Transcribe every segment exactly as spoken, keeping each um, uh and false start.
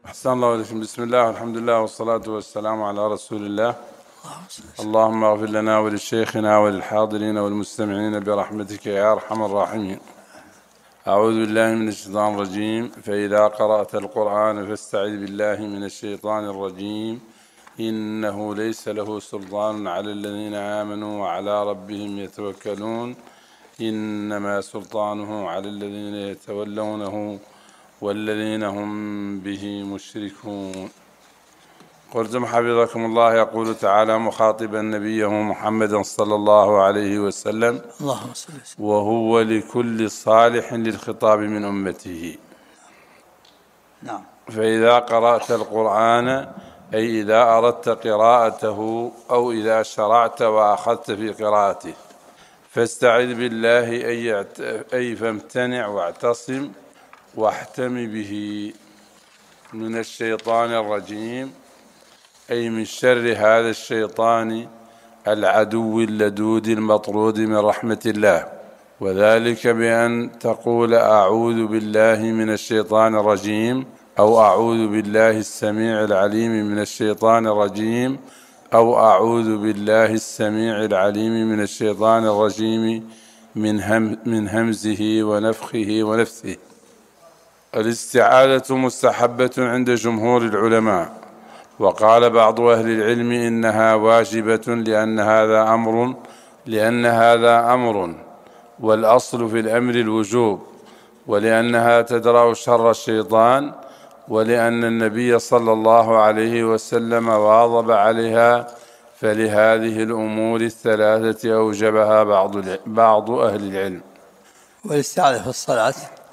أحسن الله عليكم. بسم الله والحمد لله والصلاة والسلام على رسول الله. اللهم اغفر لنا ولشيخنا وللحاضرين والمستمعين برحمتك يا أرحم الراحمين. أعوذ بالله من الشيطان الرجيم. فإذا قرأت القرآن فاستعذ بالله من الشيطان الرجيم إنه ليس له سلطان على الذين آمنوا وعلى ربهم يتوكلون إنما سلطانه على الذين يتولونه والذين هم به مشركون. قلتم حفظكم الله يقول تعالى مخاطبا نبيه محمدا صلى الله عليه وسلم: اللهم صل وسلم. وهو لكل صالح للخطاب من أمته. نعم. فإذا قرأت القرآن أي إذا أردت قراءته أو إذا شرعت وأخذت في قراءته فاستعذ بالله أي, أي فامتنع واعتصم واحتم به من الشيطان الرجيم أي من شر هذا الشيطان العدو اللدود المطرود من رحمة الله، وذلك بأن تقول أعوذ بالله من الشيطان الرجيم أو أعوذ بالله السميع العليم من الشيطان الرجيم أو أعوذ بالله السميع العليم من الشيطان الرجيم من, هم من همزه ونفخه ونفثه. الاستعاذة مستحبة عند جمهور العلماء، وقال بعض أهل العلم إنها واجبة لأن هذا أمر لأن هذا أمر والأصل في الأمر الوجوب، ولأنها تدرأ شر الشيطان، ولأن النبي صلى الله عليه وسلم واظب عليها، فلهذه الأمور الثلاثة أوجبها بعض بعض أهل العلم. والاستعاذة في الصلاة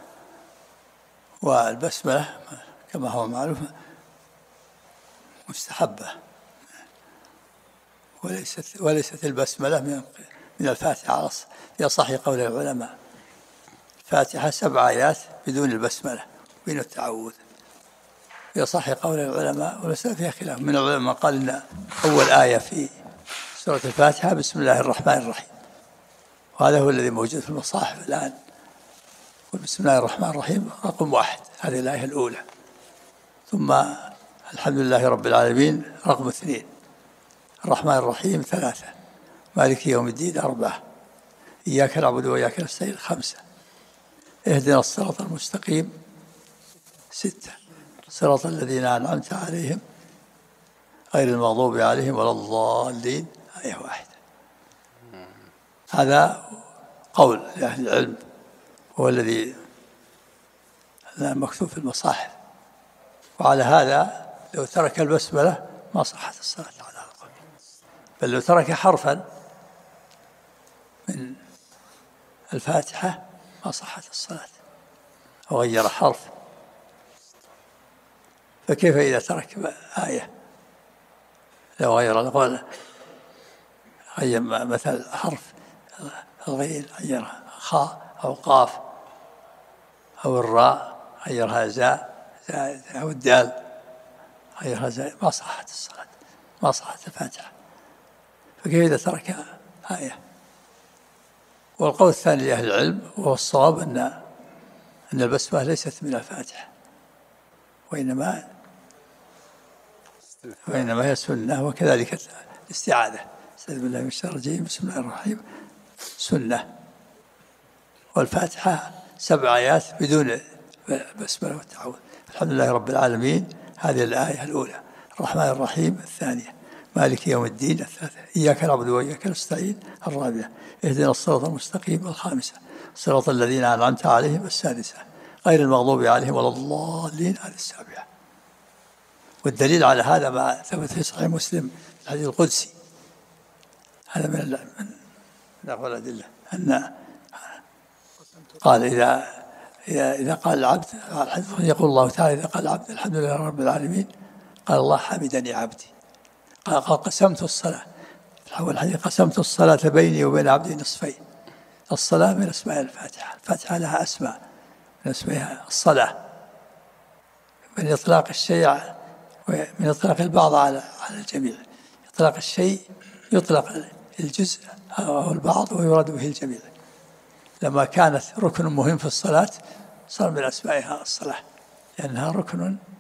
والبسملة كما هو معروف مستحبة، وليست وليست البسملة من من الفاتحة في أصح قول العلماء. الفاتحة سبع آيات بدون البسملة بدون التعوذ في أصح قول العلماء، وليس فيها خلاف. من العلماء قال إن أول آية في سورة الفاتحة بسم الله الرحمن الرحيم، وهذا هو الذي موجود في المصاحف الآن. بسم الله الرحمن الرحيم رقم واحد، هذه الآية الأولى. ثم الحمد لله رب العالمين رقم اثنين، الرحمن الرحيم ثلاثة، مالك يوم الدين أربعة، إياك نعبد وإياك نستعين خمسة، اهدنا الصراط المستقيم ستة، صراط الذين أنعمت عليهم غير المغضوب عليهم ولا الضالين آية واحدة. هذا قول لأهل العلم هو الذي مكتوب في المصاحف، وعلى هذا لو ترك البسملة ما صحت الصلاة على القول، بل لو ترك حرفا من الفاتحة ما صحت الصلاة أو غير حرف. فكيف إذا ترك آية؟ لو غير القول غير مثل حرف الغين غيرها خاء أو قاف أو الراء غيرها زاء أو الدال غيرها زاء، ما صحت الصلاة، ما صحت الفاتحة. فكيف إذا ترك آية؟ والقول الثاني لأهل العلم وهو الصواب أن أن البسملة ليست من الفاتحة، وإنما وإنما هي سنة، وكذلك الاستعاذة استعوذ بالله من الشيطان الرجيم بسم الله الرحمن الرحيم سنة، والفاتحة سبع آيات بدون بسملة والتعوذ. الحمد لله رب العالمين هذه الآية الأولى، الرحمن الرحيم الثانية، مالك يوم الدين الثالثة، إياك نعبد وإياك نستعين الرابعة، اهدنا الصراط المستقيم الخامسة، صراط الذين أنعمت عليهم السادسة، غير المغضوب عليهم ولا الضالين هذه السابعة. والدليل على هذا ما ثبت في صحيح مسلم الحديث القدسي، هذا من من أقوال الأدلة أن قال إذا إذا إذا قال العبد يقول الله تعالى إذا قال العبد الحمد لله رب العالمين قال الله حمدني عبدي. قال, قال قسمت الصلاة الحول الحديث قسمت الصلاة بيني وبين عبدي نصفين. الصلاة من أسماء الفاتحة، الفاتحة لها أسماء من اسمها الصلاة، من إطلاق الشيء من إطلاق البعض على على الجميع. إطلاق الشيء يطلق الجزء أو البعض ويراد به الجميع. لما كانت ركن مهم في الصلاة صار من أسمائها الصلاة، لأنها ركن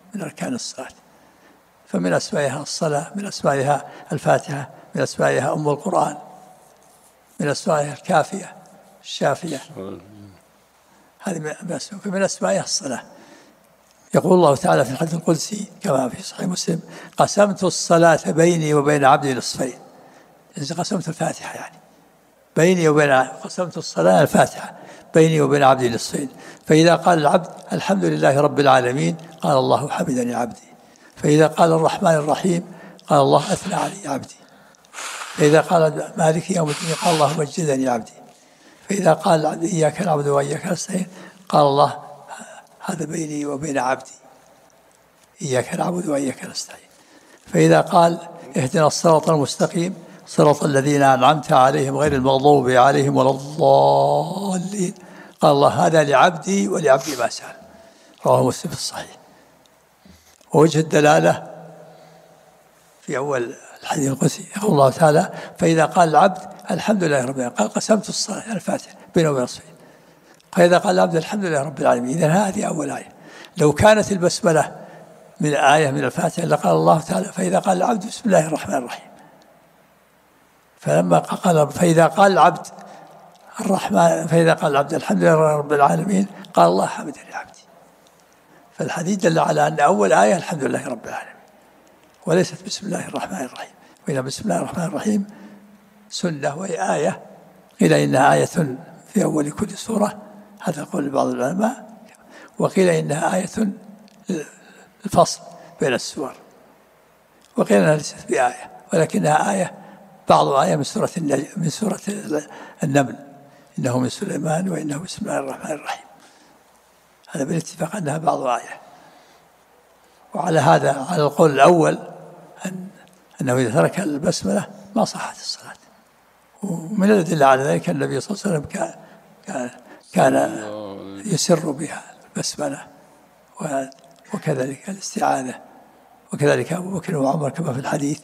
من أركان الصلاة. فمن أسمائها الصلاة، من أسمائها الفاتحة، من أسمائها أم القرآن، من أسمائها الكافية الشافية، هذه من أسمائها. فمن أسمائها الصلاة. يقول الله تعالى في الحديث القدسي كما في صحيح مسلم: قسمت الصلاة بيني وبين عبدي نصفين. إذا قسمت الفاتحة يعني بيني وبين قسمت الصلاة الفاتحة بيني وبين عبدي نصفين، فإذا قال العبد الحمد لله رب العالمين قال الله حمدني عبدي، فإذا قال الرحمن الرحيم قال الله أثنى علي عبدي، فإذا قال مالك يوم الدين قال الله مجدني عبدي، فإذا قال العبد إياك نعبد وإياك نستعين قال الله هذا بيني وبين عبدي إياك نعبد وإياك نستعين، فإذا قال اهدنا الصراط المستقيم صراط الذين أنعمت عليهم غير المغضوب عليهم ولا الضالين قال الله هذا لعبدي ولعبدي ما سأل. رواه مسلم في الصحيح. ووجه الدلالة في أول الحديث القدسي يقول الله تعالى: فإذا قال العبد الحمد لله رب العالمين قال قسمت الصلاة الفاتحة بينه وبين نصفين، فإذا قال العبد الحمد لله رب العالمين إذن هذه أول آية. لو كانت البسملة من آية من الفاتحة لقال الله تعالى: فإذا قال العبد بسم الله الرحمن الرحيم، فلما قال فإذا قال العبد الرحمن فإذا قال العبد الحمد لله رب العالمين قال الله حمدني عبدي. فالحديث دل على أن أول آية الحمد لله رب العالمين وليست بسم الله الرحمن الرحيم، وإن بسم الله الرحمن الرحيم سنة وهي آية، قيل إنها آية في أول كل سورة، هذا قول بعض العلماء، وقيل إنها آية الفصل بين السور، وقيل إنها ليست بآية ولكنها آية بعض آية من سورة من سورة النمل: إنه من سليمان وإنه بسم الله الرحمن الرحيم. هذا بالاتفاق أنها بعض آية. وعلى هذا على القول الأول أن أنه إذا ترك البسملة ما صحت الصلاة. ومن الأدلة على ذلك النبي صلى الله عليه وسلم كان كان, كان يسر بها البسملة، وكذلك الاستعاذة، وكذلك أبو بكر وعمر كما في الحديث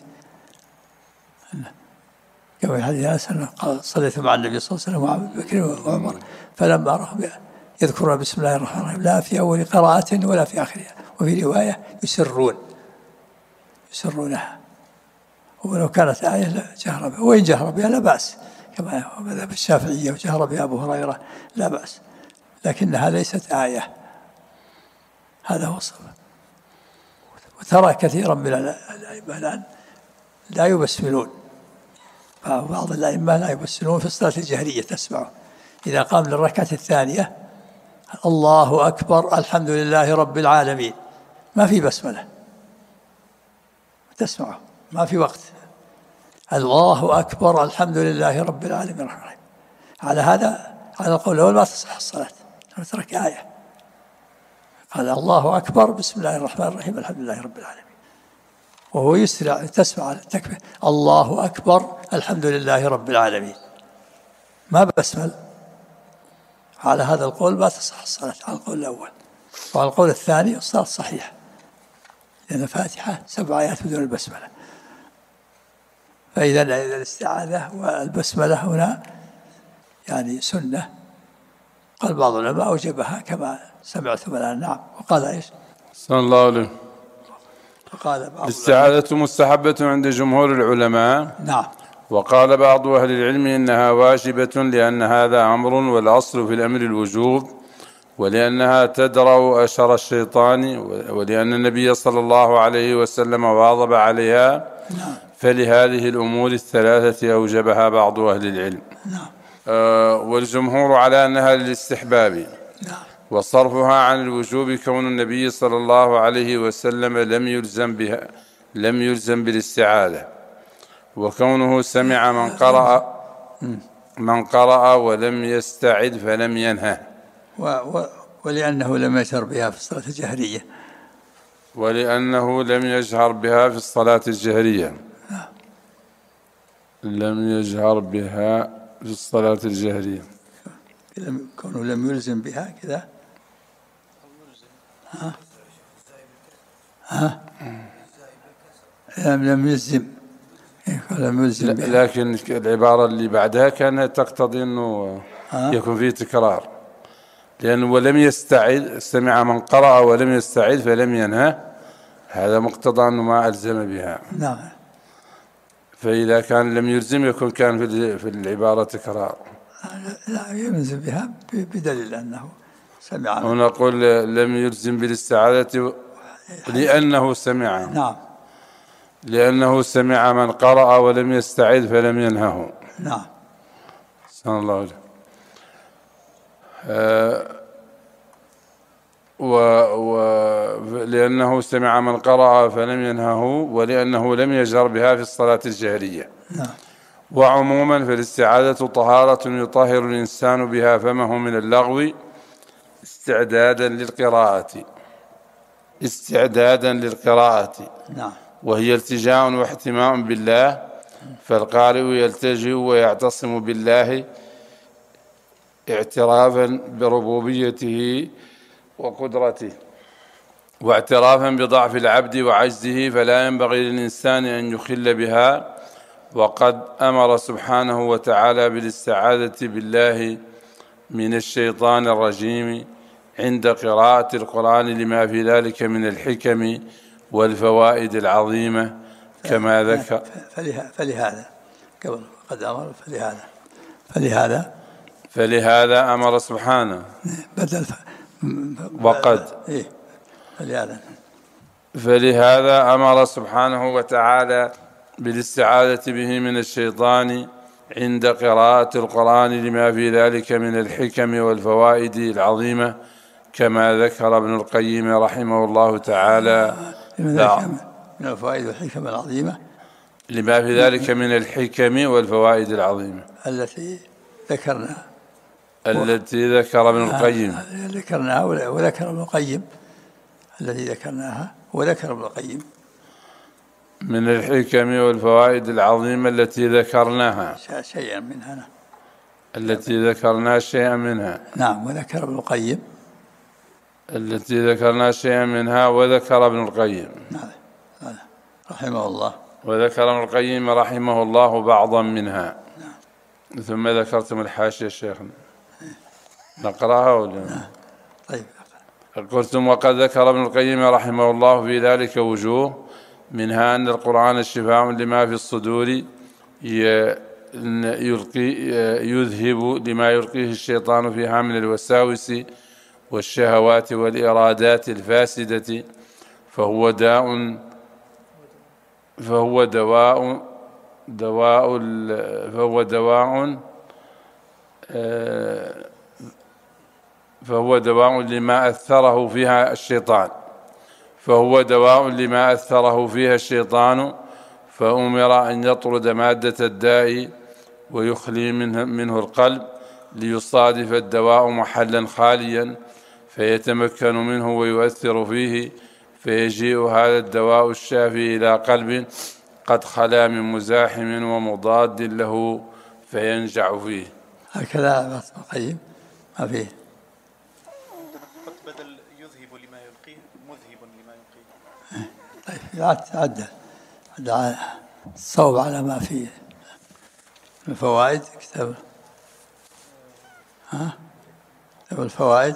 كما في الحديث أنس قال: صليت مع النبي صلى الله عليه وسلم وأبو بكر وعمر فلما رأوا يذكرون بسم الله الرحمن الرحيم لا في أول قراءة ولا في آخرها، وفي رواية يسرون يسرونها، ولو كانت آية لا جهر بها، وإن جهر بها لا بأس كما هو مذهب الشافعية، وجهر بها أبو هريرة لا بأس، لكنها ليست آية. هذا هو الصواب. وترى كثيرا من الأئمة الآن لا يبسملون، بعض الأئمة لا يبسملون في الصلاة الجهرية، تسمعه إذا قام للركعة الثانية الله أكبر الحمد لله رب العالمين ما في بسملة، تسمعه ما في وقت، الله أكبر الحمد لله رب العالمين الرحمن الرحيم. على هذا على القول الأول ما تصح الصلاة، ترك آية قال الله أكبر بسم الله الرحمن الرحيم الحمد لله رب العالمين، وهو يسرع تسمع التكبير الله أكبر الحمد لله رب العالمين ما بسمل. على هذا القول ما تصح الصلاة على القول الأول. وعلى القول الثاني الصلاة صحيحة، لأن الفاتحة سبع آيات بدون البسملة. فإذا الاستعاذة والبسملة هنا يعني سنة، قال بعض العلماء أوجبها كما سمعتم الآن. نعم. وقال إيش؟ صلى الله عليه وقال بعض الاستعاذة مستحبة عند جمهور العلماء. نعم. وقال بعض أهل العلم إنها واجبة لأن هذا أمر والأصل في الأمر الوجوب، ولأنها تدرأ أشر الشيطان، ولأن النبي صلى الله عليه وسلم واظب عليها. نعم. فلهذه الأمور الثلاثة أوجبها بعض أهل العلم. نعم. آه والجمهور على أنها للاستحباب. نعم. وصرفها عن الوجوب كون النبي صلى الله عليه وسلم لم يلزم بها لم يلزم بالاستعاذة، وكونه سمع من قرأ من قرأ ولم يستعذ فلم ينهه، و و ولأنه لم يجهر بها في الصلاة الجهرية ولأنه لم يجهر بها في الصلاة الجهرية لم يجهر بها في الصلاة الجهرية كونه لم يلزم بها كذا. ها ها لم يلزم لم يلزم بها. لكن العبارة اللي بعدها كانت تقتضي أنه يكون فيه تكرار، لأنه ولم يستعذ، سمع من قرأ ولم يستعذ فلم ينهى. هذا مقتضى أنه ما ألزم بها. نعم. فإذا كان لم يلزم يكون كان في في العبارة تكرار. لا يلزم بها بدليل أنه سمع. ونقول لم يلزم بالاستعاذة لأنه سمع. نعم. لأنه سمع من قرأ ولم يستعذ فلم ينهه. نعم. صلى الله عليه. آه و... و... لأنه سمع من قرأ فلم ينهه، ولأنه لم يجهر بها في الصلاة الجهرية. نعم. وعموما فالاستعاذة طهارة يطهر الإنسان بها فمه من اللغو استعدادا للقراءة استعدادا للقراءة نعم. وهي التجاء واحتماء بالله، فالقارئ يلتجئ ويعتصم بالله اعترافا بربوبيته وقدرته، واعترافا بضعف العبد وعجزه، فلا ينبغي للإنسان أن يخل بها. وقد أمر سبحانه وتعالى بالاستعاذة بالله من الشيطان الرجيم عند قراءة القرآن لما في ذلك من الحكم والفوائد العظيمة كما ذكر. فلهذا قبل قد أمر فلهذا فلهذا فلهذا أمر سبحانه بدل وقد إيه فلهذا فلهذا أمر سبحانه وتعالى بالاستعاذة به من الشيطان عند قراءة القرآن لما في ذلك من الحكم والفوائد العظيمة كما ذكر ابن القيم رحمه الله تعالى. من الفوائد والحكم العظيمة لما في ذلك من الحكم والفوائد العظيمة التي ذكرناها التي ذكر ابن القيم ذكرناها وذكر ابن القيم التي ذكرناها وذكر ابن القيم من الحكم والفوائد العظيمة التي ذكرناها شيئا منها. التي ذكرنا شيئا منها. نعم. وذكر ابن القيم التي ذكرنا شيئا منها وذكر ابن القيم نعم رحمه الله وذكر ابن القيم رحمه الله بعضا منها. نعم. ثم ذكرتم الحاشية شيخنا نقرأها ولا؟ نعم. طيب. قلتم وقد ذكر ابن القيم رحمه الله في ذلك وجوه، منها أن القرآن شفاء لما في الصدور يلقي يذهب لما يلقيه الشيطان فيها من الوساوس والشهوات والإرادات الفاسدة، فهو داء فهو دواء دواء فهو دواء فهو دواء لما أثره فيها الشيطان فهو دواء لما أثره فيها الشيطان فأمر أن يطرد مادة الداء ويخلي منه, منه القلب ليصادف الدواء محلا خاليا فيتمكن منه ويؤثر فيه، فيجيء هذا الدواء الشافي إلى قلب قد خلا من مزاحم ومضاد له فينجع فيه. هكذا ابن القيم ما فيه. بدل يذهب لما يلقيه مذهب لما يلقيه. طيب عدل عدل الصوب على ما فيه من الفوائد. كتاب ها كتاب الفوائد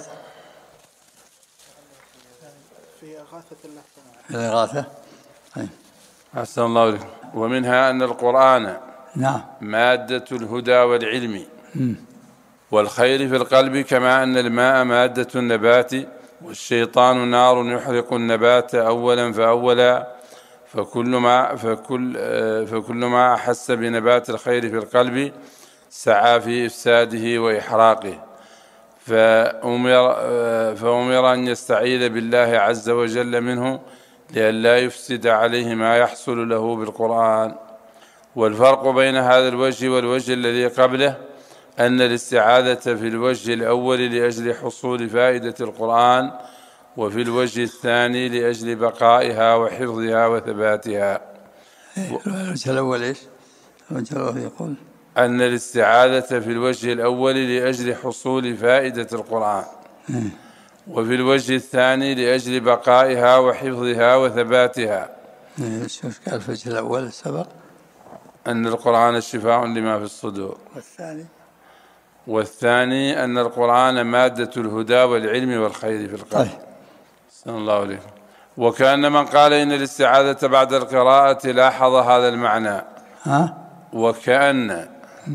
في إغاثة اللهفان. في الإغاثة. طيب. أحسن الله إليكم. ومنها أن القرآن نعم مادة الهدى والعلم والخير في القلب، كما أن الماء مادة النبات والشيطان نار يحرق النبات أولا فأولا، فكل ما فكل فكل ما أحس بنبات الخير في القلب سعى في إفساده وإحراقه، فأمر فأمر أن يستعيذ بالله عز وجل منه لئلا يفسد عليه ما يحصل له بالقرآن. والفرق بين هذا الوجه والوجه الذي قبله أن الاستعاذة في الوجه الأول لأجل حصول فائدة القرآن، وفي الوجه الثاني لأجل بقائها وحفظها وثباتها. الوجه الأول إيش؟ الوجه الأول يقول أن الاستعاذة في الوجه الأول لأجل حصول فائدة القرآن، وفي الوجه الثاني لأجل بقائها وحفظها وثباتها. شوف قال في الوجه الأول سبق أن القرآن شفاء لما في الصدور، والثاني والثاني أن القرآن مادة الهدى والعلم والخير في القلب. طيب. صلى الله عليه. وكأن من قال إن الاستعاذة بعد القراءة لاحظ هذا المعنى. ها؟ وكأن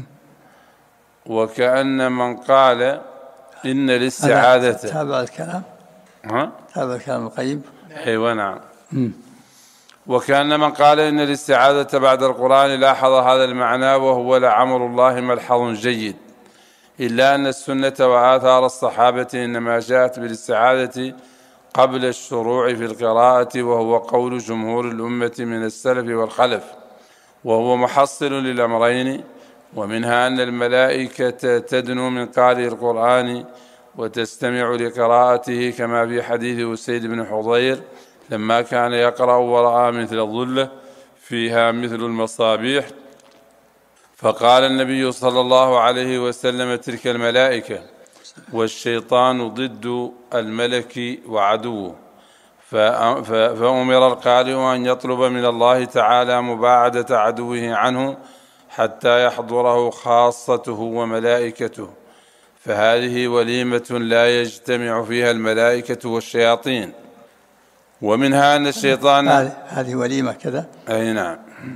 وكأن من قال إن الاستعاذة. تابع الكلام. ها؟ تابع الكلام القيم. أيوة نعم. وكأن من قال إن الاستعاذة بعد القرآن لاحظ هذا المعنى، وهو لعمر الله ملحظ جيد، إلا أن السنة وآثار الصحابة إنما جاءت بالاستعاذة قبل الشروع في القراءة، وهو قول جمهور الأمة من السلف والخلف، وهو محصل للأمرين. ومنها أن الملائكة تدنو من قارئ القرآن وتستمع لقراءته، كما في حديث أسيد بن حضير لما كان يقرأ ورأى مثل الظلة فيها مثل المصابيح، فقال النبي صلى الله عليه وسلم: تلك الملائكة، والشيطان ضد الملك وعدوه. فأمر القارئ أن يطلب من الله تعالى مباعدة عدوه عنه حتى يحضره خاصته وملائكته، فهذه وليمة لا يجتمع فيها الملائكة والشياطين. ومنها أن الشيطان هذه وليمة كذا. أي نعم.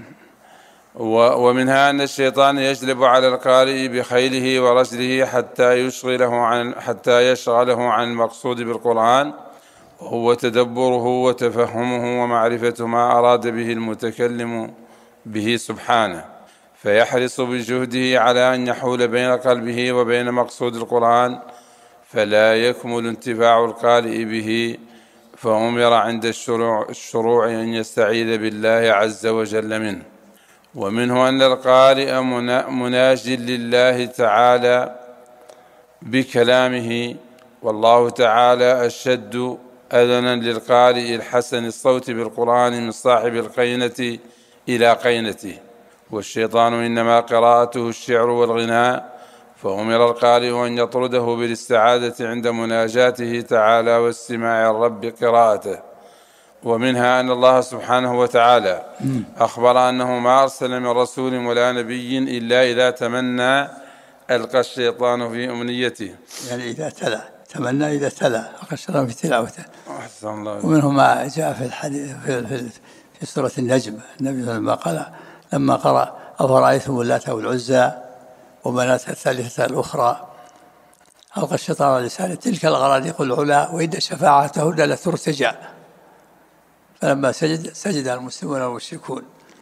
ومنها أن الشيطان يجلب على القارئ بخيله ورجله حتى يشغله عن حتى يشغله عن المقصود بالقرآن، وهو تدبره وتفهمه ومعرفة ما أراد به المتكلم به سبحانه، فيحرص بجهده على أن يحول بين قلبه وبين مقصود القرآن، فلا يكمل انتفاع القارئ به. فأمر عند الشروع, الشروع أن يستعيذ بالله عز وجل منه. ومنه أن القارئ مناج لله تعالى بكلامه، والله تعالى أشد أذنا للقارئ الحسن الصوت بالقرآن من صاحب القينة إلى قينته، والشيطان إنما قراءته الشعر والغناء، فأمر القارئ أن يطرده بالاستعاذة عند مناجاته تعالى واستماع الرب قراءته. ومنها أن الله سبحانه وتعالى أخبر أنه ما أرسل من رسول ولا نبي إلا إذا تمنى ألقى الشيطان في أمنيته، يعني إذا تلا تمنى إذا تلا ألقى الشيطان في تلاوته. أحسن الله. ومنه ما جاء في الحديث في, في, في سورة النجم، النبي صلى الله عليه وسلم قال لما قرأ أفرأيتم اللات والعزى ومناة الثالثة الأخرى ألقى الشيطان على لسانه تلك الغرانيق العلا وإن شفاعتهن لترتجى، فلما سجد سجد المسلمون والمشركون.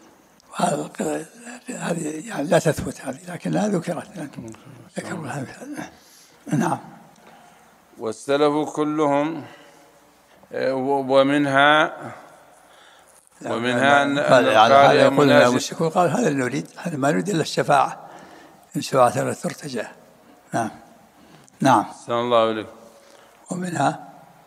هذه يعني لا تثبت هذه، لكنها ذكرت ذكرها. نعم. والسلف كلهم. ومنها ومنها أن القارئ يقول المشركون قال هذا اللي نريد، هذا ما نريد إلا الشفاعة، إن شفاعتها لا ترتجى. نعم نعم. صلى الله عليه. ومنها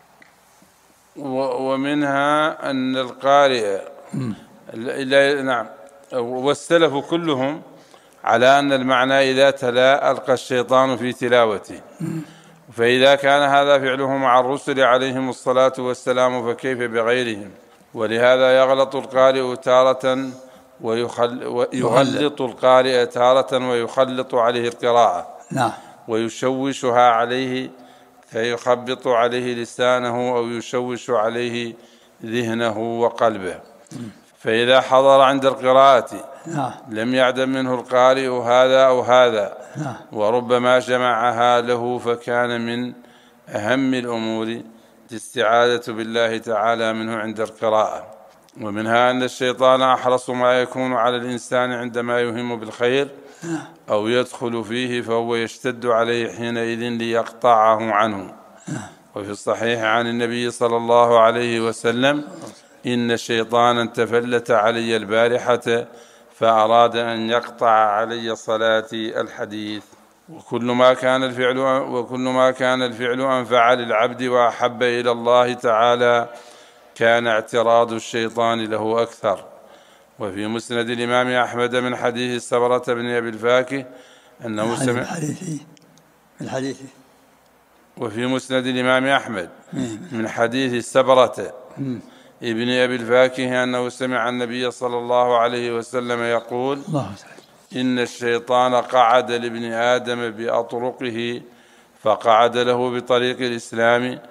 ومنها أن القارئ نعم. والسلف كلهم على أن المعنى إذا تلا ألقى الشيطان في تلاوته، فإذا كان هذا فعله مع الرسل عليهم الصلاة والسلام فكيف بغيرهم؟ ولهذا يغلط القارئ تارة ويغلط القارئ تارة ويخلط عليه القراءة، نعم، ويشوشها عليه فيخبط عليه لسانه أو يشوش عليه ذهنه وقلبه. فإذا حضر عند القراءة لم يعدم منه القارئ هذا أو هذا، وربما جمعها له، فكان من أهم الأمور الاستعاذة بالله تعالى منه عند القراءة. ومنها أن الشيطان أحرص ما يكون على الإنسان عندما يهم بالخير أو يدخل فيه، فهو يشتد عليه حينئذ ليقطعه عنه. وفي الصحيح عن النبي صلى الله عليه وسلم: إن شيطانا تفلت علي البارحة فأراد أن يقطع علي صلاتي. الحديث. وكل ما كان الفعل وكل ما كان الفعل أنفع للعبد وأحب إلى الله تعالى كان اعتراض الشيطان له أكثر. وفي مسند الإمام أحمد من حديث سبرة بن أبي الفاكه أنه سمع من حديث وفي مسند الإمام أحمد من حديث سبرة ابن أبي الفاكه أنه سمع النبي صلى الله عليه وسلم يقول: إن الشيطان قعد لابن آدم بأطرقه، فقعد له بطريق الإسلام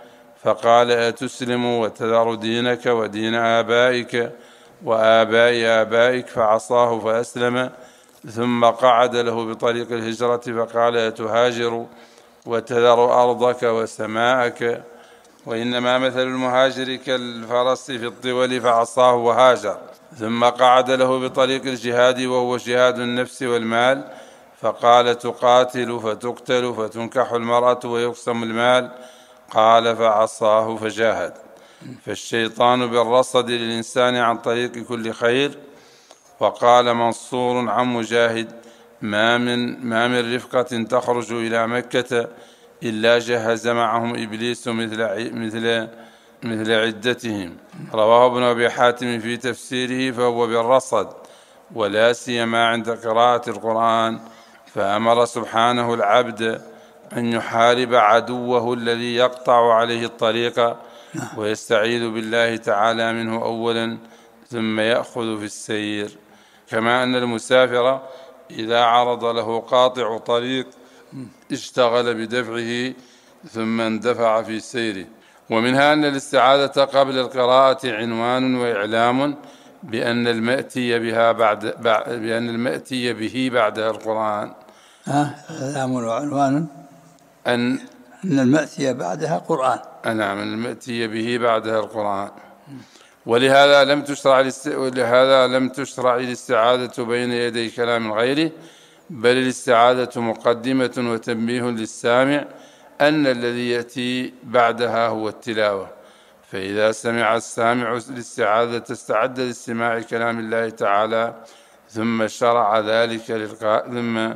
فقال أتسلم وتذر دينك ودين آبائك وآباء آبائك؟ فعصاه فأسلم، ثم قعد له بطريق الهجرة فقال أتهاجر وتذر أرضك وسماءك؟ وإنما مثل المهاجر كالفرس في الطول، فعصاه وهاجر. ثم قعد له بطريق الجهاد وهو جهاد النفس والمال، فقال تقاتل فتقتل فتنكح المرأة ويقسم المال؟ قال فعصاه فجاهد. فالشيطان بالرصد للإنسان عن طريق كل خير. وقال منصور عن مجاهد ما من, ما من رفقة تخرج إلى مكة إلا جهز معهم إبليس مثل, مثل, مثل عدتهم. رواه ابن أبي حاتم في تفسيره، فهو بالرصد، ولا سيما عند قراءة القرآن. فأمر سبحانه العبد أن يحارب عدوه الذي يقطع عليه الطريق، ويستعيذ بالله تعالى منه أولا، ثم يأخذ في السير. كما أن المسافر إذا عرض له قاطع طريق اشتغل بدفعه ثم اندفع في سيره. ومنها أن الاستعاذة قبل القراءة عنوان وإعلام بأن المأتي بها بعد بأن المأتي به بعدها القرآن. إعلام وعنوان أن أن المأتي بعدها قرآن. نعم، المأتي به بعدها القرآن. ولهذا لم تشرع الاست... ولهذا لم تشرع الاستعاذة بين يدي كلام غيره، بل الاستعاذة مقدمة وتنبيه للسامع أن الذي يأتي بعدها هو التلاوة. فإذا سمع السامع الاستعاذة استعد لاستماع كلام الله تعالى، ثم شرع ذلك للقارئ ثم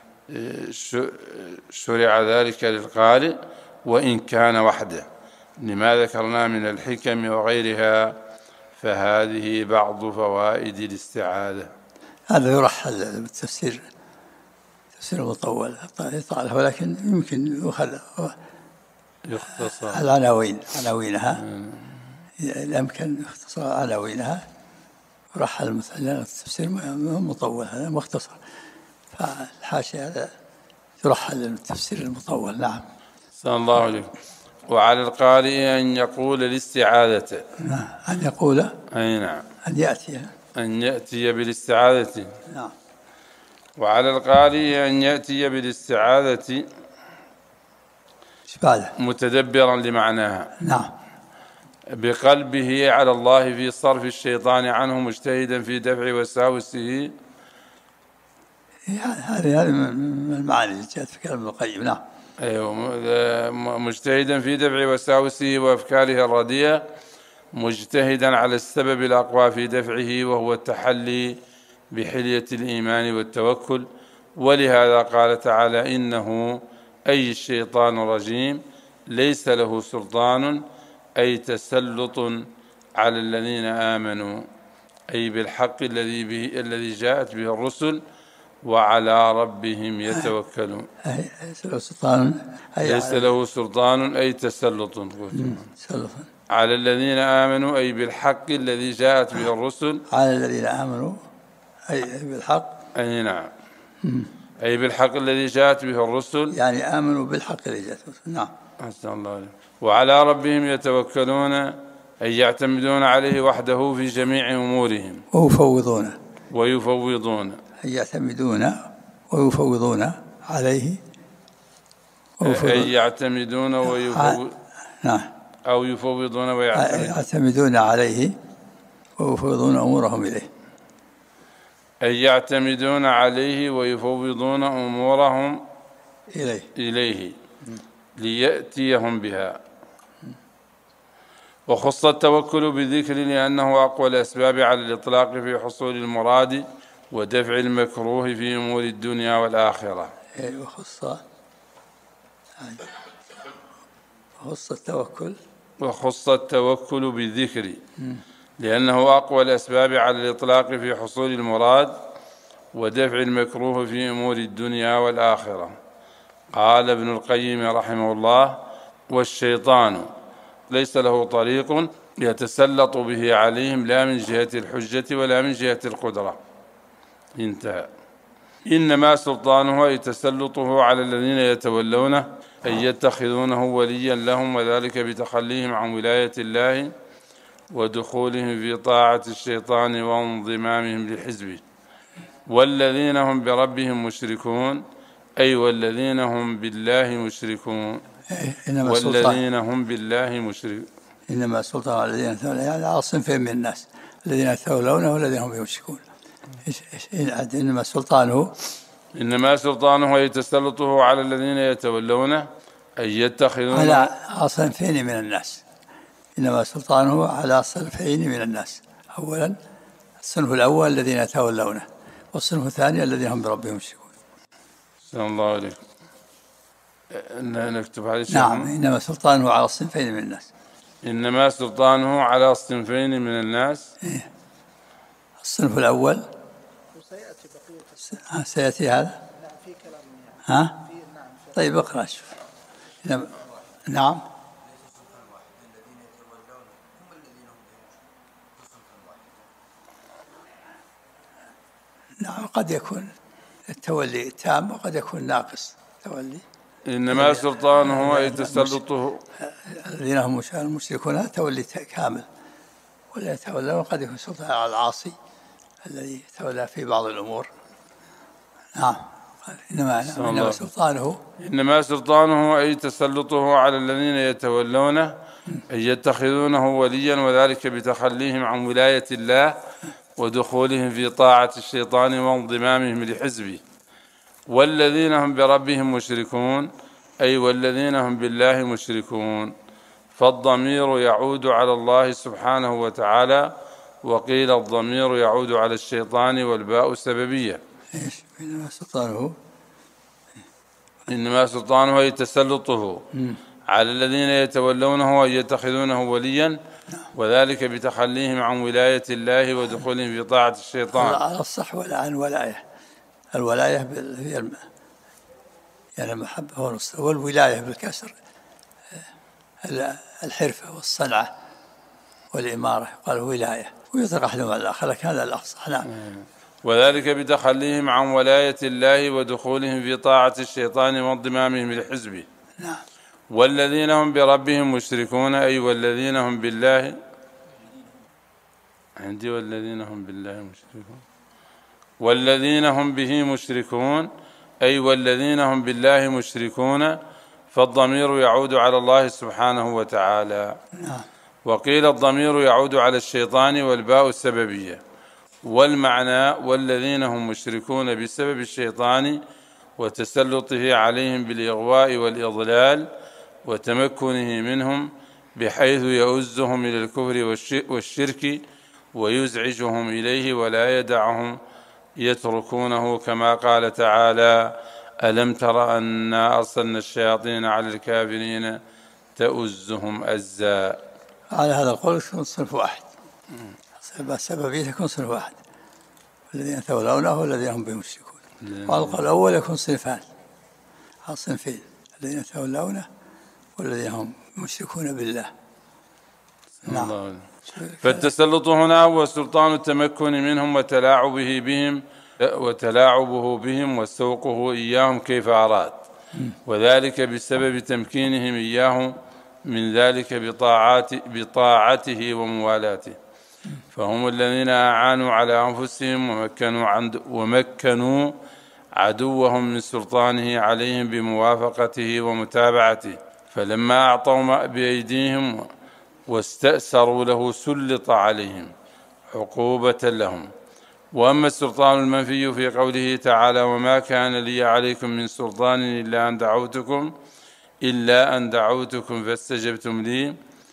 شرع ذلك للقارئ وإن كان وحده، لما ذكرنا من الحكم وغيرها. فهذه بعض فوائد الاستعاذة. هذا يرحل بالتفسير، تفسير مطول يطال، ولكن يمكن يخل يختصر العناوين عناوينها يمكن يختصر عناوينها، يرحل مثلا التفسير مطول هذا مختصر، فالحاشية هذا يرحل التفسير المطول. نعم. صلى الله عليه. وعلى القارئ أن يقول الاستعاذة، أن يقول أي نعم أن يأتي أن يأتي بالاستعاذة. نعم. وعلى القارئ أن يأتي بالاستعاذة متدبرا لمعناها، نعم، بقلبه على الله في صرف الشيطان عنه، مجتهدا في دفع وساوسه. هذه هذه من المعاني اللي جاءت في كلام ابن القيم. نعم. أيوة، مجتهدا في دفع وساوسه وأفكاره الرديئة، مجتهدا على السبب الأقوى في دفعه، وهو التحلي بحلية الإيمان والتوكل. ولهذا قال تعالى إنه أي الشيطان الرجيم ليس له سلطان، أي تسلط على الذين آمنوا، أي بالحق الذي به الذي جاءت به الرسل، وعلى ربهم يتوكلون. ليس له سلطان أي تسلط على الذين آمنوا، أي بالحق الذي جاءت به الرسل. على الذين آمنوا أي بالحق، أي نعم، أي بالحق الذي جاءت به الرسل، يعني آمنوا بالحق الذي جاءت به الرسل. نعم. أحسن الله عليك. وعلى ربهم يتوكلون، أي يعتمدون عليه وحده في جميع أمورهم. ويفوضون ويفوضون أي يعتمدون ويفوضون عليه. أي يعتمدون ويفوضون. نعم. أو يفوضون ويعتمدون، يعتمدون عليه ويفوضون أمورهم إليه. أي يعتمدون عليه ويفوضون أمورهم إليه, إليه ليأتيهم بها. وخص التوكل بذكر لأنه أقوى الأسباب على الإطلاق في حصول المراد ودفع المكروه في أمور الدنيا والآخرة. وخص وخص التوكل وخص التوكل بالذكر لأنه أقوى الأسباب على الإطلاق في حصول المراد ودفع المكروه في أمور الدنيا والآخرة. قال ابن القيم رحمه الله: والشيطان ليس له طريق يتسلط به عليهم لا من جهة الحجة ولا من جهة القدرة. انتهى. إنما سلطانه أي تسلطه على الذين يتولونه أي يتخذونه وليا لهم، وذلك بتخليهم عن ولاية الله ودخولهم في طاعة الشيطان وانضمامهم لحزبه. والذين هم بربهم مشركون أي والذين هم بالله مشركون. إنما والذين هم بالله مشركون إنما سلطان على الذين يتولونه، يعني على صنفين من الناس، الذين يتولونه والذين هم يمسكون. إنما سلطانه إنما سلطانه يتسلطه على الذين يتولونه أي يتخذونه على صنفين من الناس. إنما سلطانه على صنفين من الناس. أولا الصنف الأول الذين يتولونه، والصنف الثاني الذين هم بربهم يمسكون. صلى الله عليه نكتب هذه. نعم. إنما سلطانه على الصنفين من الناس. إنما سلطانه على صنفين من الناس. إيه. الصنف الأول وسيأتي بقية سيأتي هذا. نعم في كلام. ها؟ نعم. طيب اقرأ شوف. نعم. نعم قد يكون التولي تام وقد يكون ناقص تولي. إنما سلطانه أي تسلطه الذين هم المشركون تولي كامل، ولا يتولون قد يكون سلطان على العاصي الذي يتولى في بعض الأمور. نعم. إنما, إنما سلطانه إنما سلطانه أي تسلطه على الذين يتولونه أي يتخذونه وليا، وذلك بتخليهم عن ولاية الله ودخولهم في طاعة الشيطان وانضمامهم لحزبه. والذين هم بربهم مشركون أي والذين هم بالله مشركون، فالضمير يعود على الله سبحانه وتعالى، وقيل الضمير يعود على الشيطان والباء سببية. إنما سلطانه إنما سلطانه أي تسلطه على الذين يتولونه أي يتخذونه وليا، وذلك بتخليهم عن ولاية الله ودخولهم في طاعة الشيطان. على الصح ولا عن ولاية. الولاية هي يعني المحبة والنصر، والولاية بالكسر الحرفة والصنعة والإمارة، قال ولاية، ويطلق أحدهم على الآخر، لكن هذا الأفصح. نعم. وذلك بتخليهم عن ولاية الله ودخولهم في طاعة الشيطان وانضمامهم لحزبه. نعم. والذين هم بربهم مشركون أي والذين هم بالله عندي والذين هم بالله مشركون والذين هم به مشركون أي والذين هم بالله مشركون، فالضمير يعود على الله سبحانه وتعالى. نعم. وقيل الضمير يعود على الشيطان والباء السببية. والمعنى والذين هم مشركون بسبب الشيطان وتسلطه عليهم بالإغواء والإضلال وتمكنه منهم بحيث يؤزهم إلى الكفر والشرك ويزعجهم إليه ولا يدعهم يتركونه، كما قال تعالى: ألم تر أنا أرسلنا الشياطين على الكافرين تؤزهم أزا. على هذا القول يكون صنف واحد، السببية تكون صنف واحد، والذين يتولونه والذين هم به مشركون. والقول الأول يكون صنفان، صنفين، الذين يتولونه والذين هم مشركون بالله. نعم. فالتسلط هنا هو سلطان التمكن منهم وتلاعبه بهم وتلاعبه بهم وسوقه إياهم كيف أراد، وذلك بسبب تمكينهم إياه من ذلك بطاعات بطاعته وموالاته، فهم الذين أعانوا على أنفسهم ومكنوا, عند ومكنوا عدوهم من سلطانه عليهم بموافقته ومتابعته، فلما أعطوا بأيديهم واستأسروا له سلط عليهم عقوبة لهم. وأما السلطان المنفي في قوله تعالى: وما كان لي عليكم من سلطان إلا أن دعوتكم إلا أن دعوتكم فاستجبتم لي،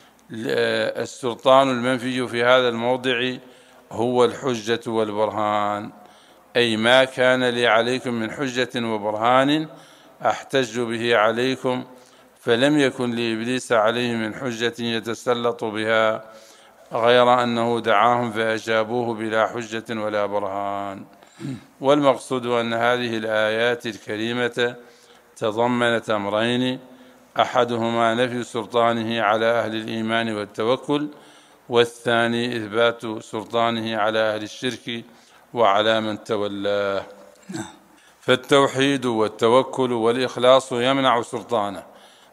السلطان المنفي في هذا الموضع هو الحجة والبرهان، أي ما كان لي عليكم من حجة وبرهان أحتج به عليكم، فلم يكن لإبليس عليه من حجة يتسلط بها غير أنه دعاهم فأجابوه بلا حجة ولا برهان. والمقصود أن هذه الآيات الكريمة تضمنت أمرين: أحدهما نفي سلطانه على أهل الإيمان والتوكل، والثاني إثبات سلطانه على أهل الشرك وعلى من تولاه. فالتوحيد والتوكل والإخلاص يمنع سلطانه،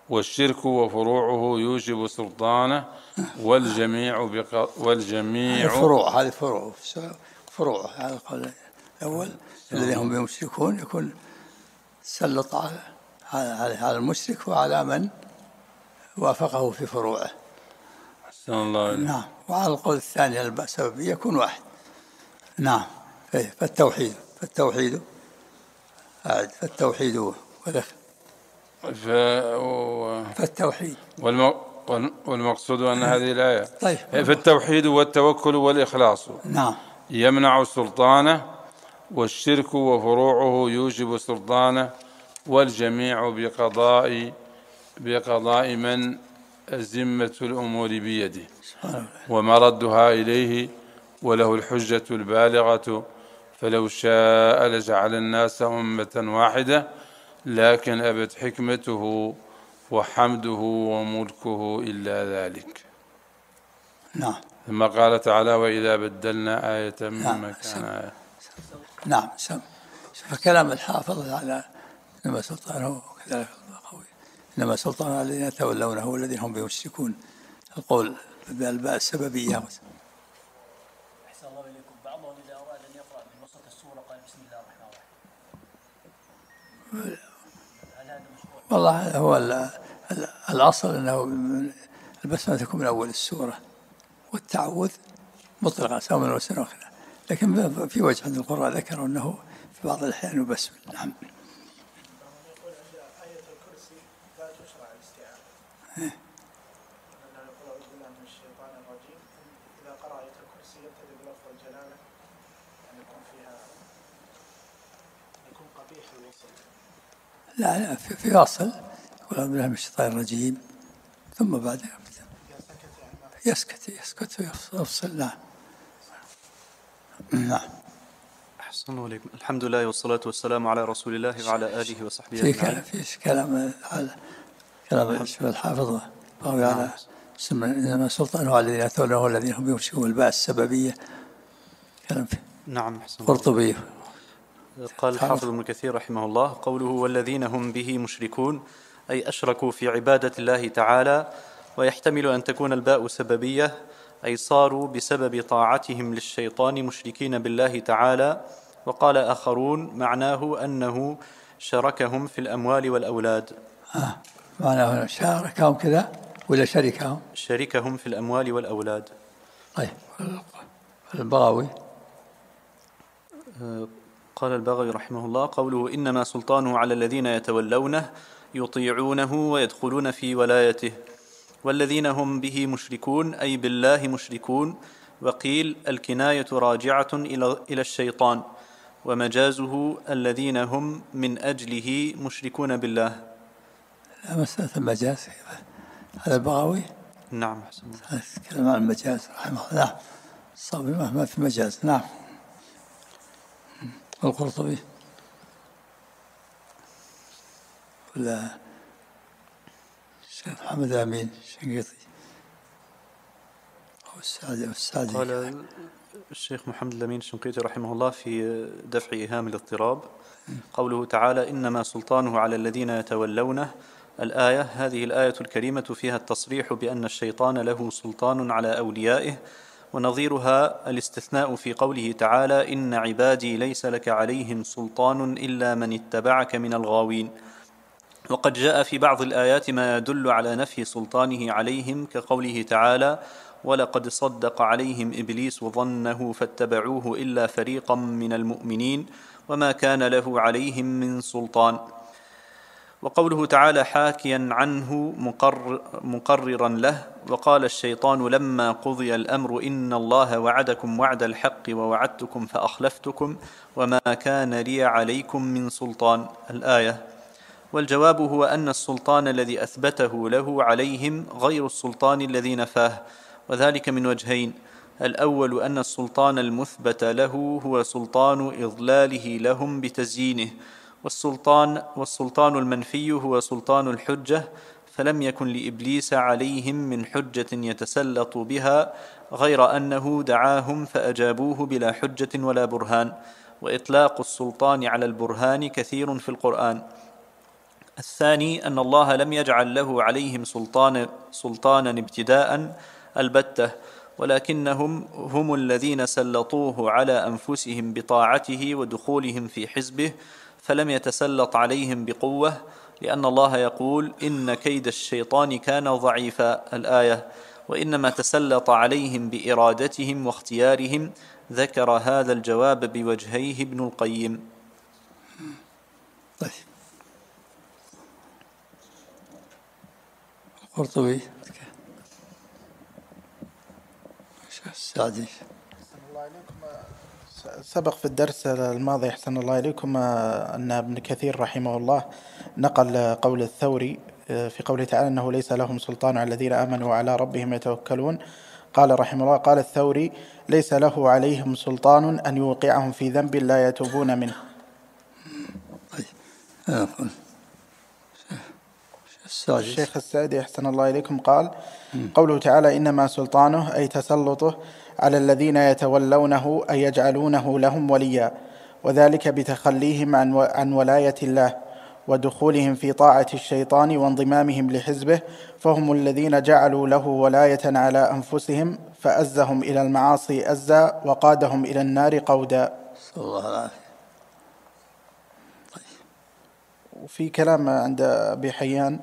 والشرك وفروعه يوجب سلطانه والجميع بق... والجميع فروع، هذه فروع فروع هذا القول الأول الذين هم بمشركون يكون سلط على على المشرك وعلى من وافقه في فروعه. أحسن الله إليك. نعم. وعلى القول الثاني السببية يكون واحد. نعم. فالتوحيد فالتوحيد أعد فالتوحيد ودخل ف... و... فالتوحيد والم... والمقصود أن هذه الآية طيب. فالتوحيد والتوكل والإخلاص نعم يمنع سلطانه، والشرك وفروعه يوجب سلطانه، والجميع بقضاء بقضاء من ذمة الأمور بيده ومردها إليه وله الحجة البالغة، فلو شاء لجعل الناس أمة واحدة لكن أبت حكمته وحمده وملكه إلا ذلك. نعم. ثم قال تعالى وإذا بدلنا آية من نعم. مكان آية. نعم. سم. فكلام الحافظ على إنما سلطانه وكذلك قوي إنما سلطانه الذين يتولونه والذين هم بمشركون، القول بالباء السببية. أحسن الله إليكم. بعضهم إذا أراد أن يقرأ من وسط السورة قال بسم الله الرحمن الرحيم. هل هذا مشروع؟ والله هو الأصل أنه البسملة تكون من أول السورة والتعوذ مطلقا سواء من وسط أخرى، لكن في وجه عند القراء ذكروا أنه في بعض الأحيان يبسمل. نعم. يقول آية الكرسي لا تشرع الاستعاذة. أنه يقول أعوذ بالله من الشيطان الرجيم، إذا قرأ آية الكرسي يبتدئ بلفظ الجلالة أن يكون فيها يكون قبيح الوصل. لا لا في, في أصل يقول أعوذ بالله من الشيطان الرجيم ثم بعد يسكت يسكت ويفصل. نعم. نعم. أحسن الله إليكم. الحمد لله والصلاة والسلام على رسول الله وعلى آله وصحبه في أجمعين. في كلام على كلام الحافظ قوي على إنما سلطانه على الذين يتولونه الذين هم بمشركون الباء السببية. كلام في نعم. أحسن قرطبي. قال الحافظ ابن كثير رحمه الله قوله والذين هم به مشركون أي أشركوا في عبادة الله تعالى، ويحتمل أن تكون الباء سببية أي صاروا بسبب طاعتهم للشيطان مشركين بالله تعالى. وقال آخرون معناه أنه شركهم في الأموال والأولاد. آه. معناه شاركهم كذا ولا شركهم؟ شركهم في الأموال والأولاد. طيب. البغوي قال البغوي رحمه الله قوله إنما سلطانه على الذين يتولونه يطيعونه ويدخلون في ولايته، والذين هم به مشركون أي بالله مشركون. وقيل الكناية راجعة إلى الشيطان، ومجازه الذين هم من أجله مشركون بالله. لا مسألة المجاز هذا البغوي. نعم. كلام عن المجاز رحمه الله. نعم. الصواب ما في مجاز. نعم. القرطبي ولا الشيخ محمد أمين الشنقيطي أو السعدي أو السعدي. قال الشيخ محمد الأمين الشنقيطي رحمه الله في دفع إيهام الاضطراب قوله تعالى إنما سلطانه على الذين يتولونه الآية. هذه الآية الكريمة فيها التصريح بأن الشيطان له سلطان على أوليائه، ونظيرها الاستثناء في قوله تعالى إن عبادي ليس لك عليهم سلطان إلا من اتبعك من الغاوين. وقد جاء في بعض الآيات ما يدل على نفي سلطانه عليهم كقوله تعالى ولقد صدق عليهم إبليس ظنه فاتبعوه إلا فريقا من المؤمنين وما كان له عليهم من سلطان. وقوله تعالى حاكيا عنه مقرر مقررا له وقال الشيطان لما قضي الأمر إن الله وعدكم وعد الحق ووعدتكم فأخلفتكم وما كان لي عليكم من سلطان الآية. والجواب هو أن السلطان الذي أثبته له عليهم غير السلطان الذي نفاه، وذلك من وجهين: الأول أن السلطان المثبت له هو سلطان إضلاله لهم بتزيينه، والسلطان, والسلطان المنفي هو سلطان الحجة، فلم يكن لإبليس عليهم من حجة يتسلط بها غير أنه دعاهم فأجابوه بلا حجة ولا برهان. وإطلاق السلطان على البرهان كثير في القرآن. الثاني أن الله لم يجعل له عليهم سلطان سلطانا ابتداء البتة، ولكنهم هم الذين سلطوه على أنفسهم بطاعته ودخولهم في حزبه، فلم يتسلط عليهم بقوة، لأن الله يقول إن كيد الشيطان كان ضعيفا الآية، وإنما تسلط عليهم بإرادتهم واختيارهم. ذكر هذا الجواب بوجهيه ابن القيم. طيب القرطبي السعدي. سبق في الدرس الماضي أحسن الله إليكم أن ابن كثير رحمه الله نقل قول الثوري في قوله تعالى أنه ليس لهم سلطان على الذين آمنوا وعلى ربهم يتوكلون. قال رحمه الله: قال الثوري: ليس له عليهم سلطان أن يوقعهم في ذنب لا يتوبون منه. الشيخ السعدي أحسن الله إليكم قال: قوله تعالى إنما سلطانه أي تسلطه على الذين يتولونه أي يجعلونه لهم وليا، وذلك بتخليهم عن عن ولاية الله ودخولهم في طاعة الشيطان وانضمامهم لحزبه، فهم الذين جعلوا له ولاية على أنفسهم فأزهم إلى المعاصي أزا وقادهم إلى النار قودا. صلى الله عليه. طيب. وفي كلام عند أبي حيان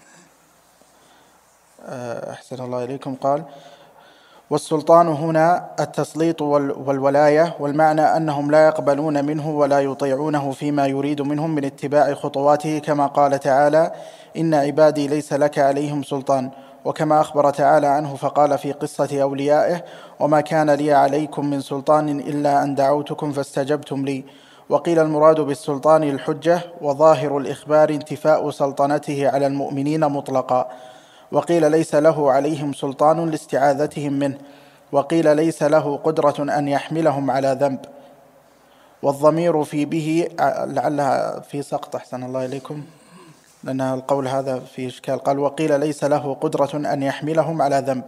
أحسن الله إليكم قال: والسلطان هنا التسليط والولاية، والمعنى أنهم لا يقبلون منه ولا يطيعونه فيما يريد منهم من اتباع خطواته، كما قال تعالى: إن عبادي ليس لك عليهم سلطان، وكما أخبر تعالى عنه فقال في قصة أوليائه: وما كان لي عليكم من سلطان إلا أن دعوتكم فاستجبتم لي. وقيل المراد بالسلطان الحجة، وظاهر الإخبار انتفاء سلطنته على المؤمنين مطلقا. وقيل ليس له عليهم سلطان لاستعاذتهم منه. وقيل ليس له قدرة أن يحملهم على ذنب. والضمير في به لعلها في سقط أحسن الله إليكم لأن القول هذا في إشكال. قال: وقيل ليس له قدرة أن يحملهم على ذنب.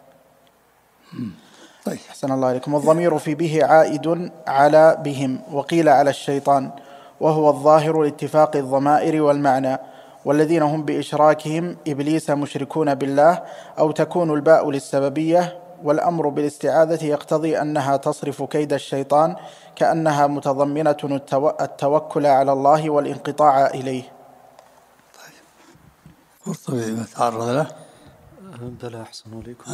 طيب. أحسن الله إليكم. والضمير في به عائد على بهم، وقيل على الشيطان، وهو الظاهر لاتفاق الضمائر والمعنى. والذين هم بإشراكهم إبليس مشركون بالله، أو تكون الباء للسببية، والأمر بالاستعاذة يقتضي أنها تصرف كيد الشيطان، كأنها متضمنة التوكل على الله والانقطاع إليه. طيب. قرطبي ما تعرض له؟ بلى أحسن عليكم.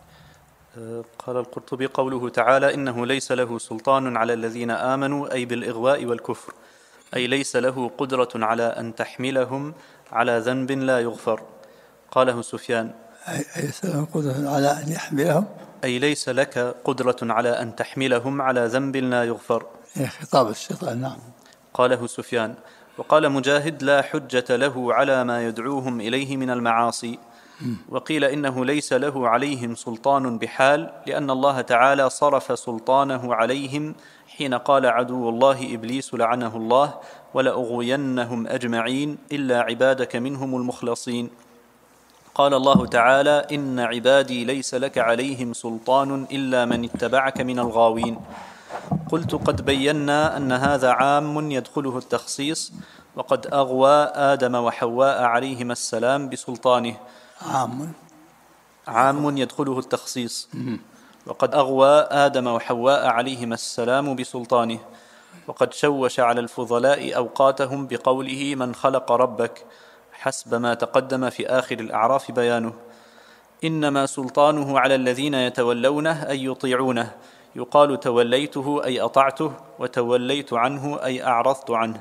قال القرطبي: قوله تعالى إنه ليس له سلطان على الذين آمنوا، أي بالإغواء والكفر، أي ليس له قدرة على أن تحملهم على ذنب لا يغفر. قاله سفيان: أي ليس له قدرة على أن يحملهم، أي ليس لك قدرة على أن تحملهم على ذنب لا يغفر. خطاب الشيطان. نعم. قاله سفيان. وقال مجاهد: لا حجة له على ما يدعوهم إليه من المعاصي. وقيل إنه ليس له عليهم سلطان بحال، لأن الله تعالى صرف سلطانه عليهم حين قال عدو الله إبليس لعنه الله: ولأغوينهم أجمعين إلا عبادك منهم المخلصين. قال الله تعالى: إن عبادي ليس لك عليهم سلطان إلا من اتبعك من الغاوين. قلت: قد بينا أن هذا عام يدخله التخصيص، وقد أغوى آدم وحواء عليهما السلام بسلطانه. عام عام يدخله التخصيص، وقد أغوى آدم وحواء عليهما السلام بسلطانه. وقد شوش على الفضلاء أوقاتهم بقوله: من خلق ربك، حسب ما تقدم في آخر الأعراف بيانه. إنما سلطانه على الذين يتولونه أي يطيعونه. يقال توليته أي أطعته، وتوليت عنه أي أعرضت عنه.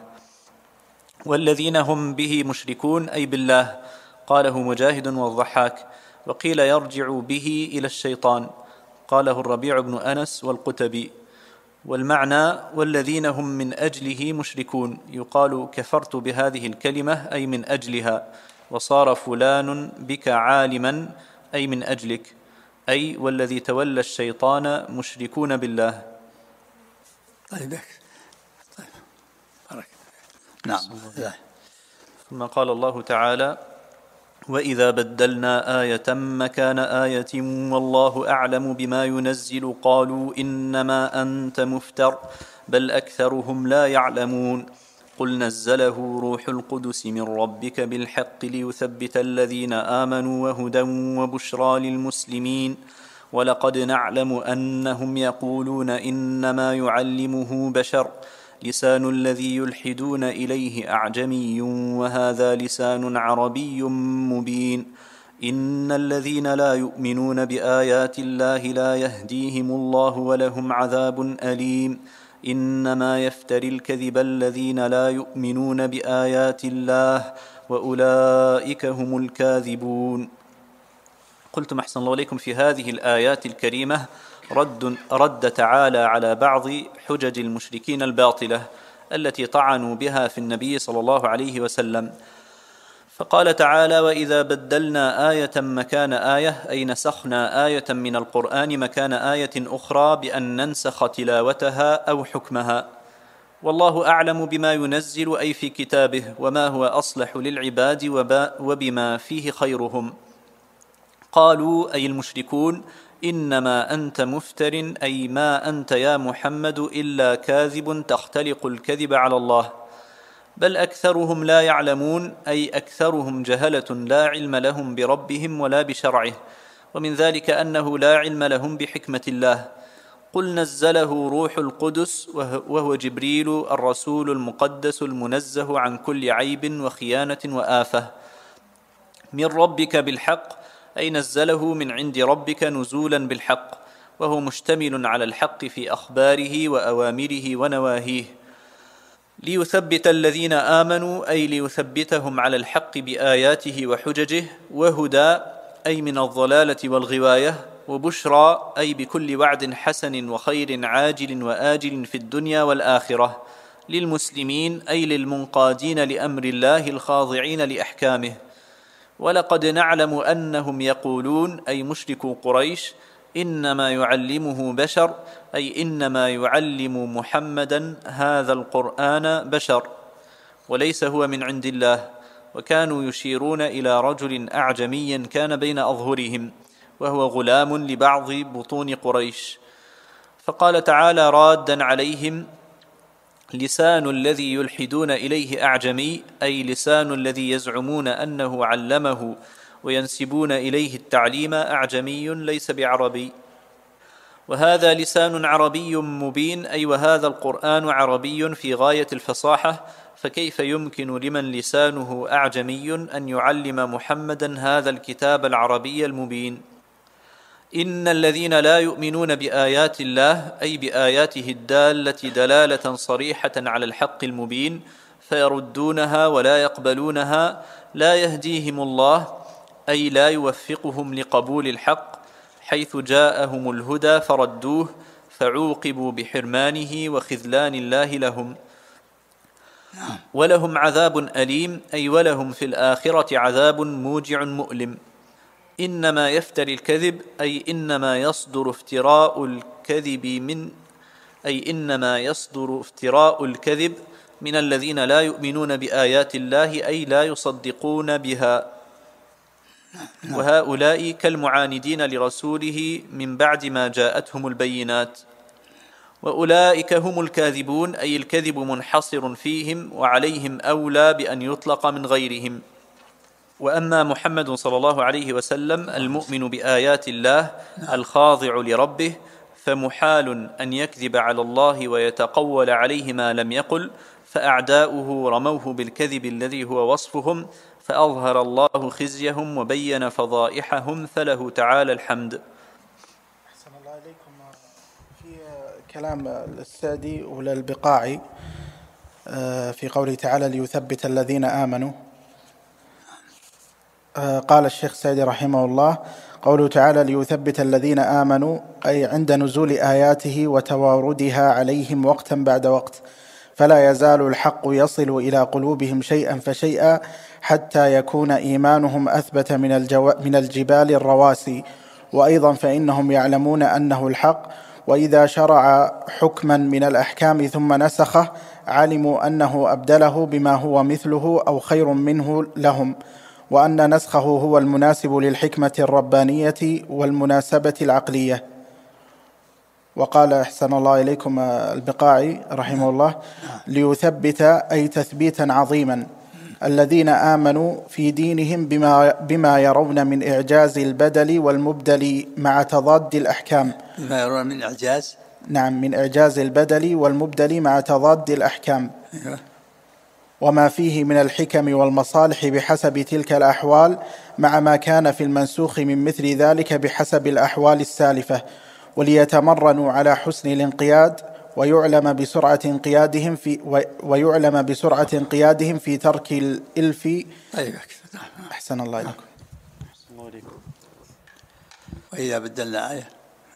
والذين هم به مشركون أي بالله. قاله مجاهد والضحاك. وقيل يرجع به إلى الشيطان. قاله الربيع بن أنس والقتبي. والمعنى: والذين هم من أجله مشركون. يقال كفرت بهذه الكلمة أي من أجلها. وصار فلان بك عالما أي من أجلك، أي والذي تولى الشيطان مشركون بالله. طيب. طيب. بارك. نعم. ثم قال الله تعالى: وإذا بدلنا آية مكان آية والله أعلم بما ينزل قالوا إنما أنت مفتر بل أكثرهم لا يعلمون. قل نزله روح القدس من ربك بالحق ليثبت الذين آمنوا وهدى وبشرى للمسلمين ولقد نعلم أنهم يقولون إنما يعلمه بشر لسان الذي يلحدون إليه أعجمي وهذا لسان عربي مبين إن الذين لا يؤمنون بآيات الله لا يهديهم الله ولهم عذاب أليم إنما يفتري الكذب الذين لا يؤمنون بآيات الله وأولئك هم الكاذبون. قلتم أحسن الله إليكم في هذه الآيات الكريمة رد, رد تعالى على بعض حجج المشركين الباطلة التي طعنوا بها في النبي صلى الله عليه وسلم، فقال تعالى: وإذا بدلنا آية مكان آية، أي نسخنا آية من القرآن مكان آية أخرى بأن ننسخ تلاوتها أو حكمها، والله أعلم بما ينزل أي في كتابه وما هو أصلح للعباد وبما فيه خيرهم. قالوا أي المشركون: إنما أنت مفتر، أي ما أنت يا محمد إلا كاذب تختلق الكذب على الله، بل أكثرهم لا يعلمون، أي أكثرهم جهلة لا علم لهم بربهم ولا بشرعه، ومن ذلك أنه لا علم لهم بحكمة الله. قل نزله روح القدس وهو جبريل الرسول المقدس المنزه عن كل عيب وخيانة وآفة، من ربك بالحق، أي نزله من عند ربك نزولا بالحق، وهو مشتمل على الحق في أخباره وأوامره ونواهيه، ليثبت الذين آمنوا، أي ليثبتهم على الحق بآياته وحججه، وهدى أي من الضلالة والغواية، وبشرى أي بكل وعد حسن وخير عاجل وآجل في الدنيا والآخرة، للمسلمين أي للمنقادين لأمر الله الخاضعين لأحكامه. ولقد نعلم أنهم يقولون، أي مشركو قريش: إنما يعلمه بشر، أي إنما يعلم محمدا هذا القرآن بشر وليس هو من عند الله، وكانوا يشيرون إلى رجل أعجمي كان بين أظهرهم وهو غلام لبعض بطون قريش. فقال تعالى رادا عليهم: لسان الذي يلحدون إليه أعجمي، أي لسان الذي يزعمون أنه علمه وينسبون إليه التعليم أعجمي ليس بعربي، وهذا لسان عربي مبين، أي وهذا القرآن عربي في غاية الفصاحة، فكيف يمكن لمن لسانه أعجمي أن يعلم محمدا هذا الكتاب العربي المبين؟ إن الذين لا يؤمنون بآيات الله، أي بآياته الدالة دلالة صريحة على الحق المبين، فيردونها ولا يقبلونها، لا يهديهم الله، أي لا يوفقهم لقبول الحق، حيث جاءهم الهدى فردوه، فعوقبوا بحرمانه وخذلان الله لهم. ولهم عذاب أليم، أي ولهم في الآخرة عذاب موجع مؤلم. إنما يفتري الكذب، أي إنما يصدر افتراء الكذب من أي إنما يصدر افتراء الكذب من الذين لا يؤمنون بآيات الله، أي لا يصدقون بها، وهؤلاء كالمعاندين لرسوله من بعد ما جاءتهم البينات. وأولئك هم الكاذبون، أي الكذب منحصر فيهم وعليهم أولى بأن يطلق من غيرهم. وأما محمد صلى الله عليه وسلم المؤمن بآيات الله الخاضع لربه، فمحال أن يكذب على الله ويتقول عليه ما لم يقل، فأعداؤه رموه بالكذب الذي هو وصفهم، فأظهر الله خزيهم وبين فضائحهم، فله تعالى الحمد. أحسن الله إليكم. في كلام السادي وللبقاعي في قوله تعالى ليثبت الذين آمنوا، قال الشيخ سعدي رحمه الله: قوله تعالى ليثبت الذين آمنوا، أي عند نزول آياته وتواردها عليهم وقتا بعد وقت، فلا يزال الحق يصل إلى قلوبهم شيئا فشيئا حتى يكون إيمانهم أثبت من, الجو... من الجبال الرواسي. وأيضا فإنهم يعلمون أنه الحق، وإذا شرع حكما من الأحكام ثم نسخه علموا أنه أبدله بما هو مثله أو خير منه لهم، وأن نسخه هو المناسب للحكمة الربانية والمناسبة العقلية. وقال أحسن الله إليكم البقاعي رحمه الله: ليثبت أي تثبيتا عظيما الذين آمنوا في دينهم بما, بما يرون من إعجاز البدل والمبدل مع تضاد الأحكام. بما يرون من إعجاز، نعم، من إعجاز البدل والمبدل مع تضاد الأحكام، وما فيه من الحكم والمصالح بحسب تلك الأحوال، مع ما كان في المنسوخ من مثل ذلك بحسب الأحوال السالفة، وليتمرنوا على حسن الانقياد، ويعلم بسرعة انقيادهم في ويعلم بسرعة انقيادهم في ترك الإلف. أيوة. أحسن الله إليكم. وإذا بدلنا آية.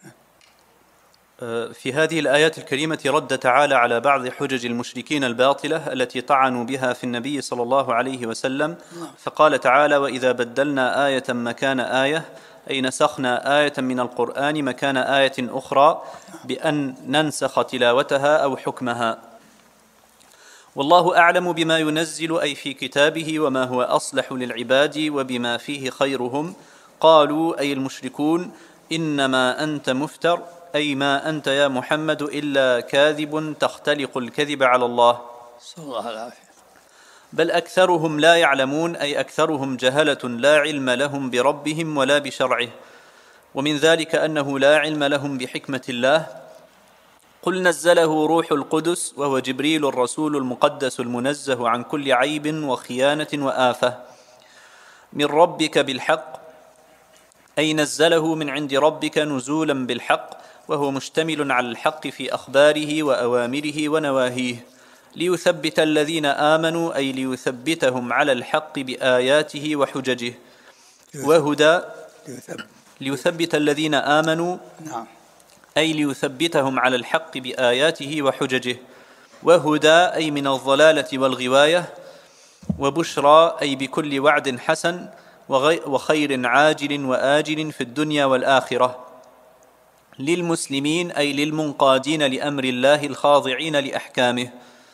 في هذه الآيات الكريمة رد تعالى على بعض حجج المشركين الباطلة التي طعنوا بها في النبي صلى الله عليه وسلم، فقال تعالى: وإذا بدلنا آية مكان آية، أي نسخنا آية من القرآن مكان آية أخرى بأن ننسخ تلاوتها أو حكمها. والله أعلم بما ينزل أي في كتابه وما هو أصلح للعباد وبما فيه خيرهم. قالوا أي المشركون: إنما أنت مفتر، أي ما أنت يا محمد إلا كاذب تختلق الكذب على الله. صلى الله العافية. بل أكثرهم لا يعلمون، أي أكثرهم جهلة لا علم لهم بربهم ولا بشرعه، ومن ذلك أنه لا علم لهم بحكمة الله. قل نزله روح القدس وهو جبريل الرسول المقدس المنزه عن كل عيب وخيانة وآفة من ربك بالحق، أي نزله من عند ربك نزولا بالحق، وهو مشتمل على الحق في أخباره وأوامره ونواهيه، ليثبت الذين آمنوا، أي ليثبتهم على الحق بآياته وحججه، وهدى ليثبت الذين آمنوا، أي ليثبتهم على الحق بآياته وحججه، وهدى أي من الضلالة والغواية، وبشرى أي بكل وعد حسن وخير عاجل وآجل في الدنيا والآخرة، للمسلمين أي للمنقادين لأمر الله الخاضعين لأحكامه.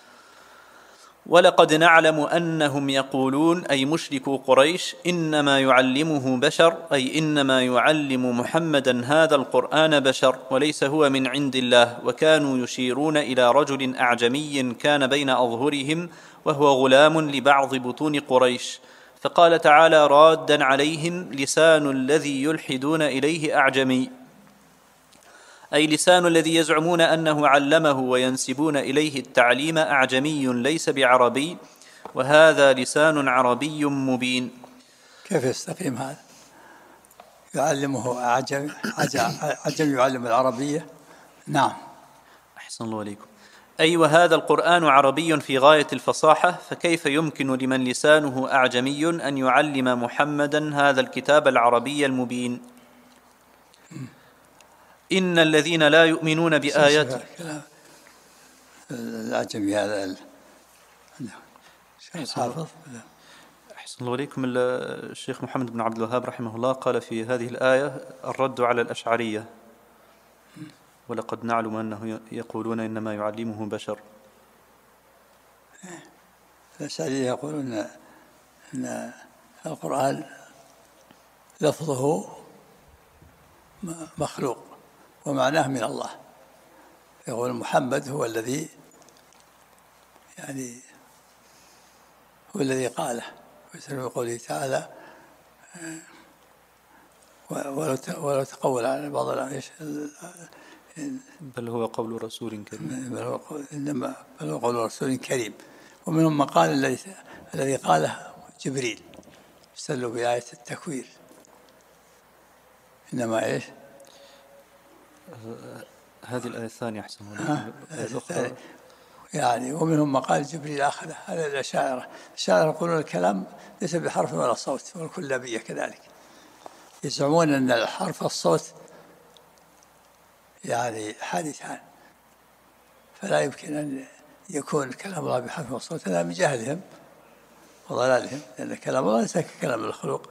ولقد نعلم أنهم يقولون، أي مشركو قريش: إنما يعلمه بشر، أي إنما يعلم محمدا هذا القرآن بشر وليس هو من عند الله. وكانوا يشيرون إلى رجل أعجمي كان بين أظهرهم وهو غلام لبعض بطون قريش، فقال تعالى رادا عليهم: لسان الذي يلحدون إليه أعجمي، أي لسان الذي يزعمون أنه علمه وينسبون إليه التعليم أعجمي ليس بعربي، وهذا لسان عربي مبين. كيف يستقيم هذا؟ يعلمه أعجم، عجم يعلم العربية. نعم. أحسن الله عليكم. أي وهذا القرآن عربي في غاية الفصاحة، فكيف يمكن لمن لسانه أعجمي أن يعلم محمدا هذا الكتاب العربي المبين؟ إن الذين لا يؤمنون بآيات الأعجمي هذا حافظ. أحسن الله عليكم. الشيخ محمد بن عبد الوهاب رحمه الله قال في هذه الآية الرد على الأشعرية: ولقد نعلم أنه يقولون إنما يعلمه بشر. الأشعرية يقولون أن القرآن لفظه مخلوق ومعناه من الله. يقول محمد هو الذي يعني هو الذي قاله، ويسلم قوله تعالى: ولو تقول على بعض الأعيش بل هو قول رسول كريم، بل هو قول إنما بل هو قول رسول كريم. ومنهم من قال الذي الذي قاله جبريل، استدلوا بآية التكوير. إنما إيش؟ هذه الآية الثانية أحسن الأخرى يعني. ومنهم ما قال جبريل أخذه، هذا الأشاعرة. الأشاعرة يقولون الكلام ليس بحرف ولا صوت، والكلابية كذلك يزعمون أن الحرف والصوت يعني حادثان، فلا يمكن أن يكون كلام الله بحرف وصوت، هذا من جهلهم وضلالهم، لأن كلام الله ليس ككلام الخلق.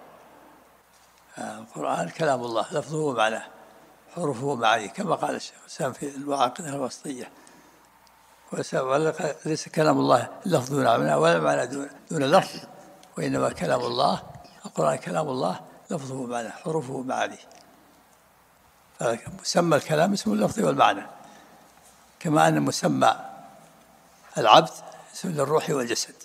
القرآن كلام الله لفظه ومعناه، حروفه ومعانيه، كما قال الشيخ الإسلام في العقيدة الوسطية: ليس كلام الله لفظ دون معنى ولا معنى دون, دون لفظ، وإنما كلام الله القرآن كلام الله لفظه ومعناه، حروفه ومعانيه. فمسمى الكلام اسم اللفظ والمعنى، كما أن مسمى العبد اسم للروح والجسد.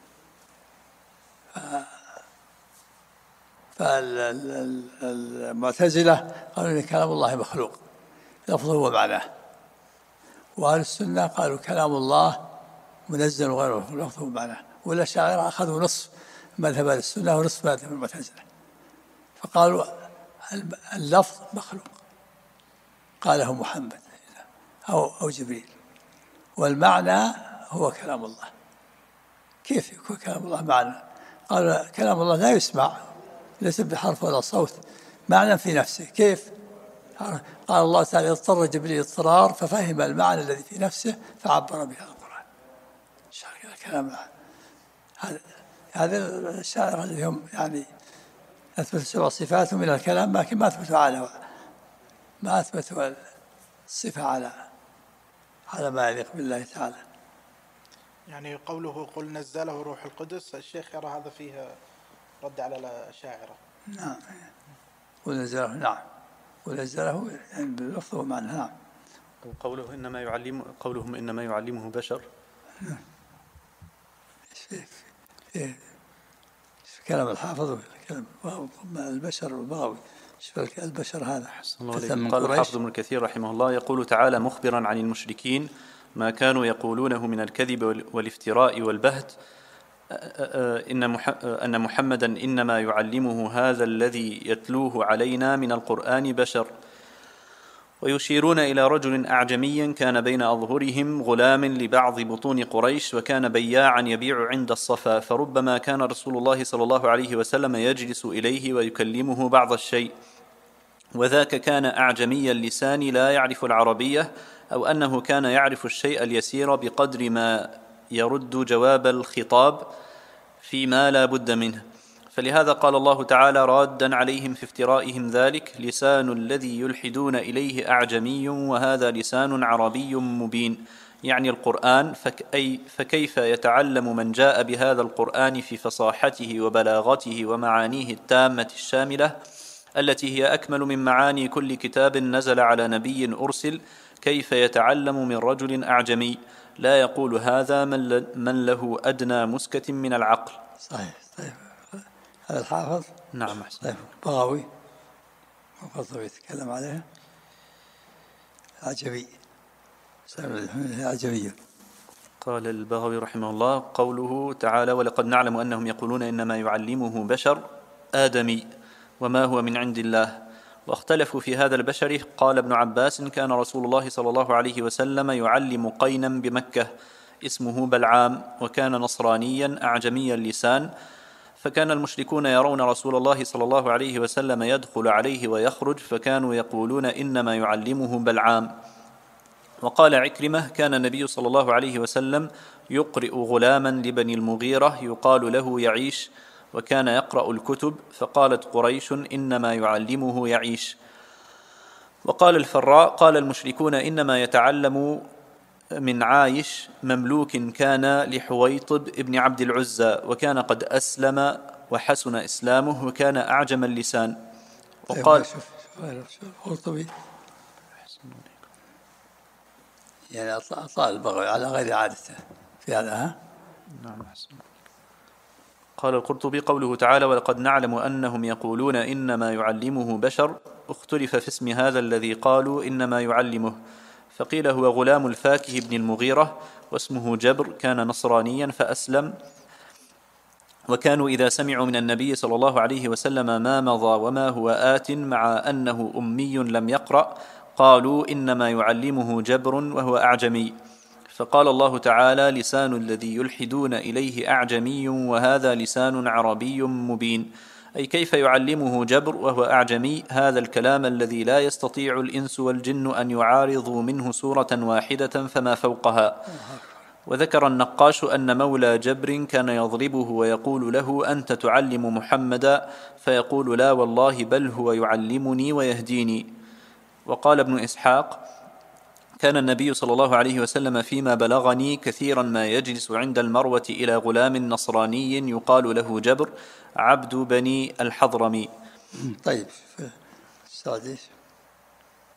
فالمعتزلة قالوا إن كلام الله مخلوق لفظه ومعناه، وأهل السنة قالوا كلام الله منزل وغير مخلوق لفظه ومعناه، والأشاعرة أخذوا نصف مذهب أهل السنة ونصف مذهب المعتزلة، فقالوا اللفظ مخلوق قاله محمد أو أو جبريل، والمعنى هو كلام الله. كيف يكون كلام الله معنى؟ قال كلام الله لا يسمع، ليس بحرف ولا صوت، معنى في نفسه. كيف؟ قال الله تعالى اضطر جبريل اضطرار ففهم المعنى الذي في نفسه فعبر به القرآن. كلام هذا هذا الشاعر اليوم يعني أثبت سبع صفات من الكلام، لكن ما أثبتوا على ما أثبتوا الصفة على على ما يليق بالله تعالى. يعني قوله قل نزله روح القدس، الشيخ يرى هذا فيه رد على الأشاعرة. نعم ونزله، نعم ونزله يعني باللفظ ومعنى. نعم. قوله إنما يعلم قولهم إنما يعلمه بشر. نعم. في كلام الحافظ كلام البشر والبغوي. شوف البشر هذا قال الحافظ ابن كثير رحمه الله يقول تعالى مخبرا عن المشركين ما كانوا يقولونه من الكذب والافتراء والبهت أن محمدا إنما يعلمه هذا الذي يتلوه علينا من القرآن بشر، ويشيرون إلى رجل أعجمي كان بين أظهرهم غلام لبعض بطون قريش، وكان بياعا يبيع عند الصفا، فربما كان رسول الله صلى الله عليه وسلم يجلس إليه ويكلمه بعض الشيء، وذاك كان أعجمي اللسان لا يعرف العربية، أو أنه كان يعرف الشيء اليسير بقدر ما يرد جواب الخطاب فيما لا بد منه. فلهذا قال الله تعالى رادا عليهم في افترائهم ذلك لسان الذي يلحدون إليه أعجمي وهذا لسان عربي مبين، يعني القرآن. فكأي فكيف يتعلم من جاء بهذا القرآن في فصاحته وبلاغته ومعانيه التامة الشاملة التي هي أكمل من معاني كل كتاب نزل على نبي أرسل، كيف يتعلم من رجل أعجمي لا يقول هذا من له أدنى مسكة من العقل. صحيح. طيب هذا الحافظ. نعم أحسن. طيب بغوي وقصر يتكلم عليها عجبي عجبي. قال البغوي رحمه الله قوله تعالى ولقد نعلم أنهم يقولون إنما يعلمه بشر آدمي وما هو من عند الله، واختلفوا في هذا البشر. قال ابن عباس كان رسول الله صلى الله عليه وسلم يعلم قينا بمكة اسمه بلعام، وكان نصرانيا أعجمي اللسان، فكان المشركون يرون رسول الله صلى الله عليه وسلم يدخل عليه ويخرج، فكانوا يقولون إنما يعلمه بلعام. وقال عكرمة كان النبي صلى الله عليه وسلم يقرئ غلاما لبني المغيرة يقال له يعيش، وكان يقرأ الكتب، فقالت قريش إنما يعلمه يعيش. وقال الفراء قال المشركون إنما يتعلم من عايش مملوك كان لحويطب ابن عبد العزى، وكان قد أسلم وحسن إسلامه، وكان أعجم اللسان. وقال القرطبي يعني أطلع البغوي على غير عادته في هذا. ها؟ نعم حسن. قال القرطبي قوله تعالى ولقد نعلم أنهم يقولون إنما يعلمه بشر، اختلف في اسم هذا الذي قالوا إنما يعلمه، فقيل هو غلام الفاكه بن المغيرة، واسمه جبر، كان نصرانيا فأسلم. وكانوا إذا سمعوا من النبي صلى الله عليه وسلم ما مضى وما هو آت مع أنه أمي لم يقرأ قالوا إنما يعلمه جبر وهو أعجمي. فقال الله تعالى لسان الذي يلحدون إليه أعجمي وهذا لسان عربي مبين، أي كيف يعلمه جبر وهو أعجمي هذا الكلام الذي لا يستطيع الإنس والجن أن يعارضوا منه سورة واحدة فما فوقها. وذكر النقاش أن مولى جبر كان يضربه ويقول له أنت تعلم محمدا، فيقول لا والله بل هو يعلمني ويهديني. وقال ابن إسحاق كان النبي صلى الله عليه وسلم فيما بلغني كثيرا ما يجلس عند المروة إلى غلام نصراني يقال له جبر عبد بني الحضرمي. طيب السادس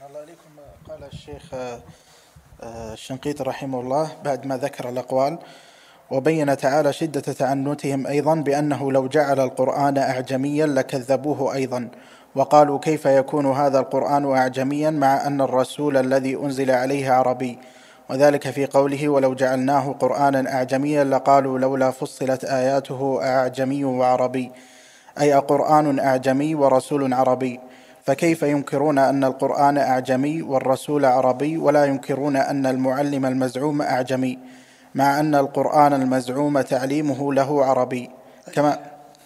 الله إليكم. قال الشيخ الشنقيطي رحمه الله بعد ما ذكر الأقوال: وبين تعالى شدة تعنتهم أيضا بأنه لو جعل القرآن أعجميا لكذبوه أيضا، وقالوا كيف يكون هذا القرآن أعجميا مع أن الرسول الذي أنزل عليه عربي، وذلك في قوله: ولو جعلناه قرآنا أعجميا لقالوا لولا فصلت آياته أعجمي وعربي، أي قرآن أعجمي ورسول عربي، فكيف ينكرون أن القرآن أعجمي والرسول عربي ولا ينكرون أن المعلم المزعوم أعجمي، مع أن القرآن المزعوم تعليمه له عربي كما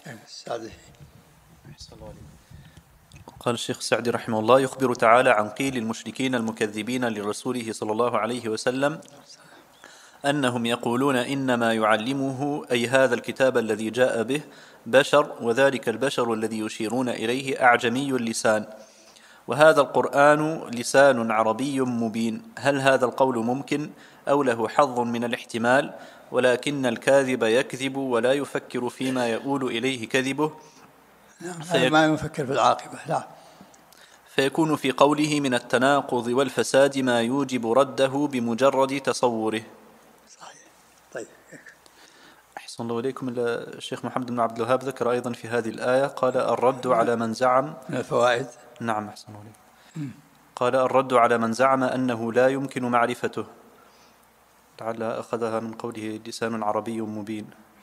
قال الشيخ السعدي رحمه الله: يخبر تعالى عن قيل المشركين المكذبين لرسوله صلى الله عليه وسلم أنهم يقولون إنما يعلمه أي هذا الكتاب الذي جاء به بشر، وذلك البشر الذي يشيرون إليه أعجمي اللسان، وهذا القرآن لسان عربي مبين. هل هذا القول ممكن أو له حظ من الاحتمال؟ ولكن الكاذب يكذب ولا يفكر فيما يؤول إليه كذبه، فيك... ما يفكر في العاقبة. لا. فيكون في قوله من التناقض والفساد ما يوجب رده بمجرد تصوره. صحيح. طيب. أحسن الله إليكم. الشيخ محمد بن عبد الوهاب ذكر أيضا في هذه الآية قال: الرد على من زعم من الفوائد. نعم أحسن الله إليكم. قال: الرد على من زعم أنه لا يمكن معرفته، لعل أخذها من قوله لسان عربي مبين.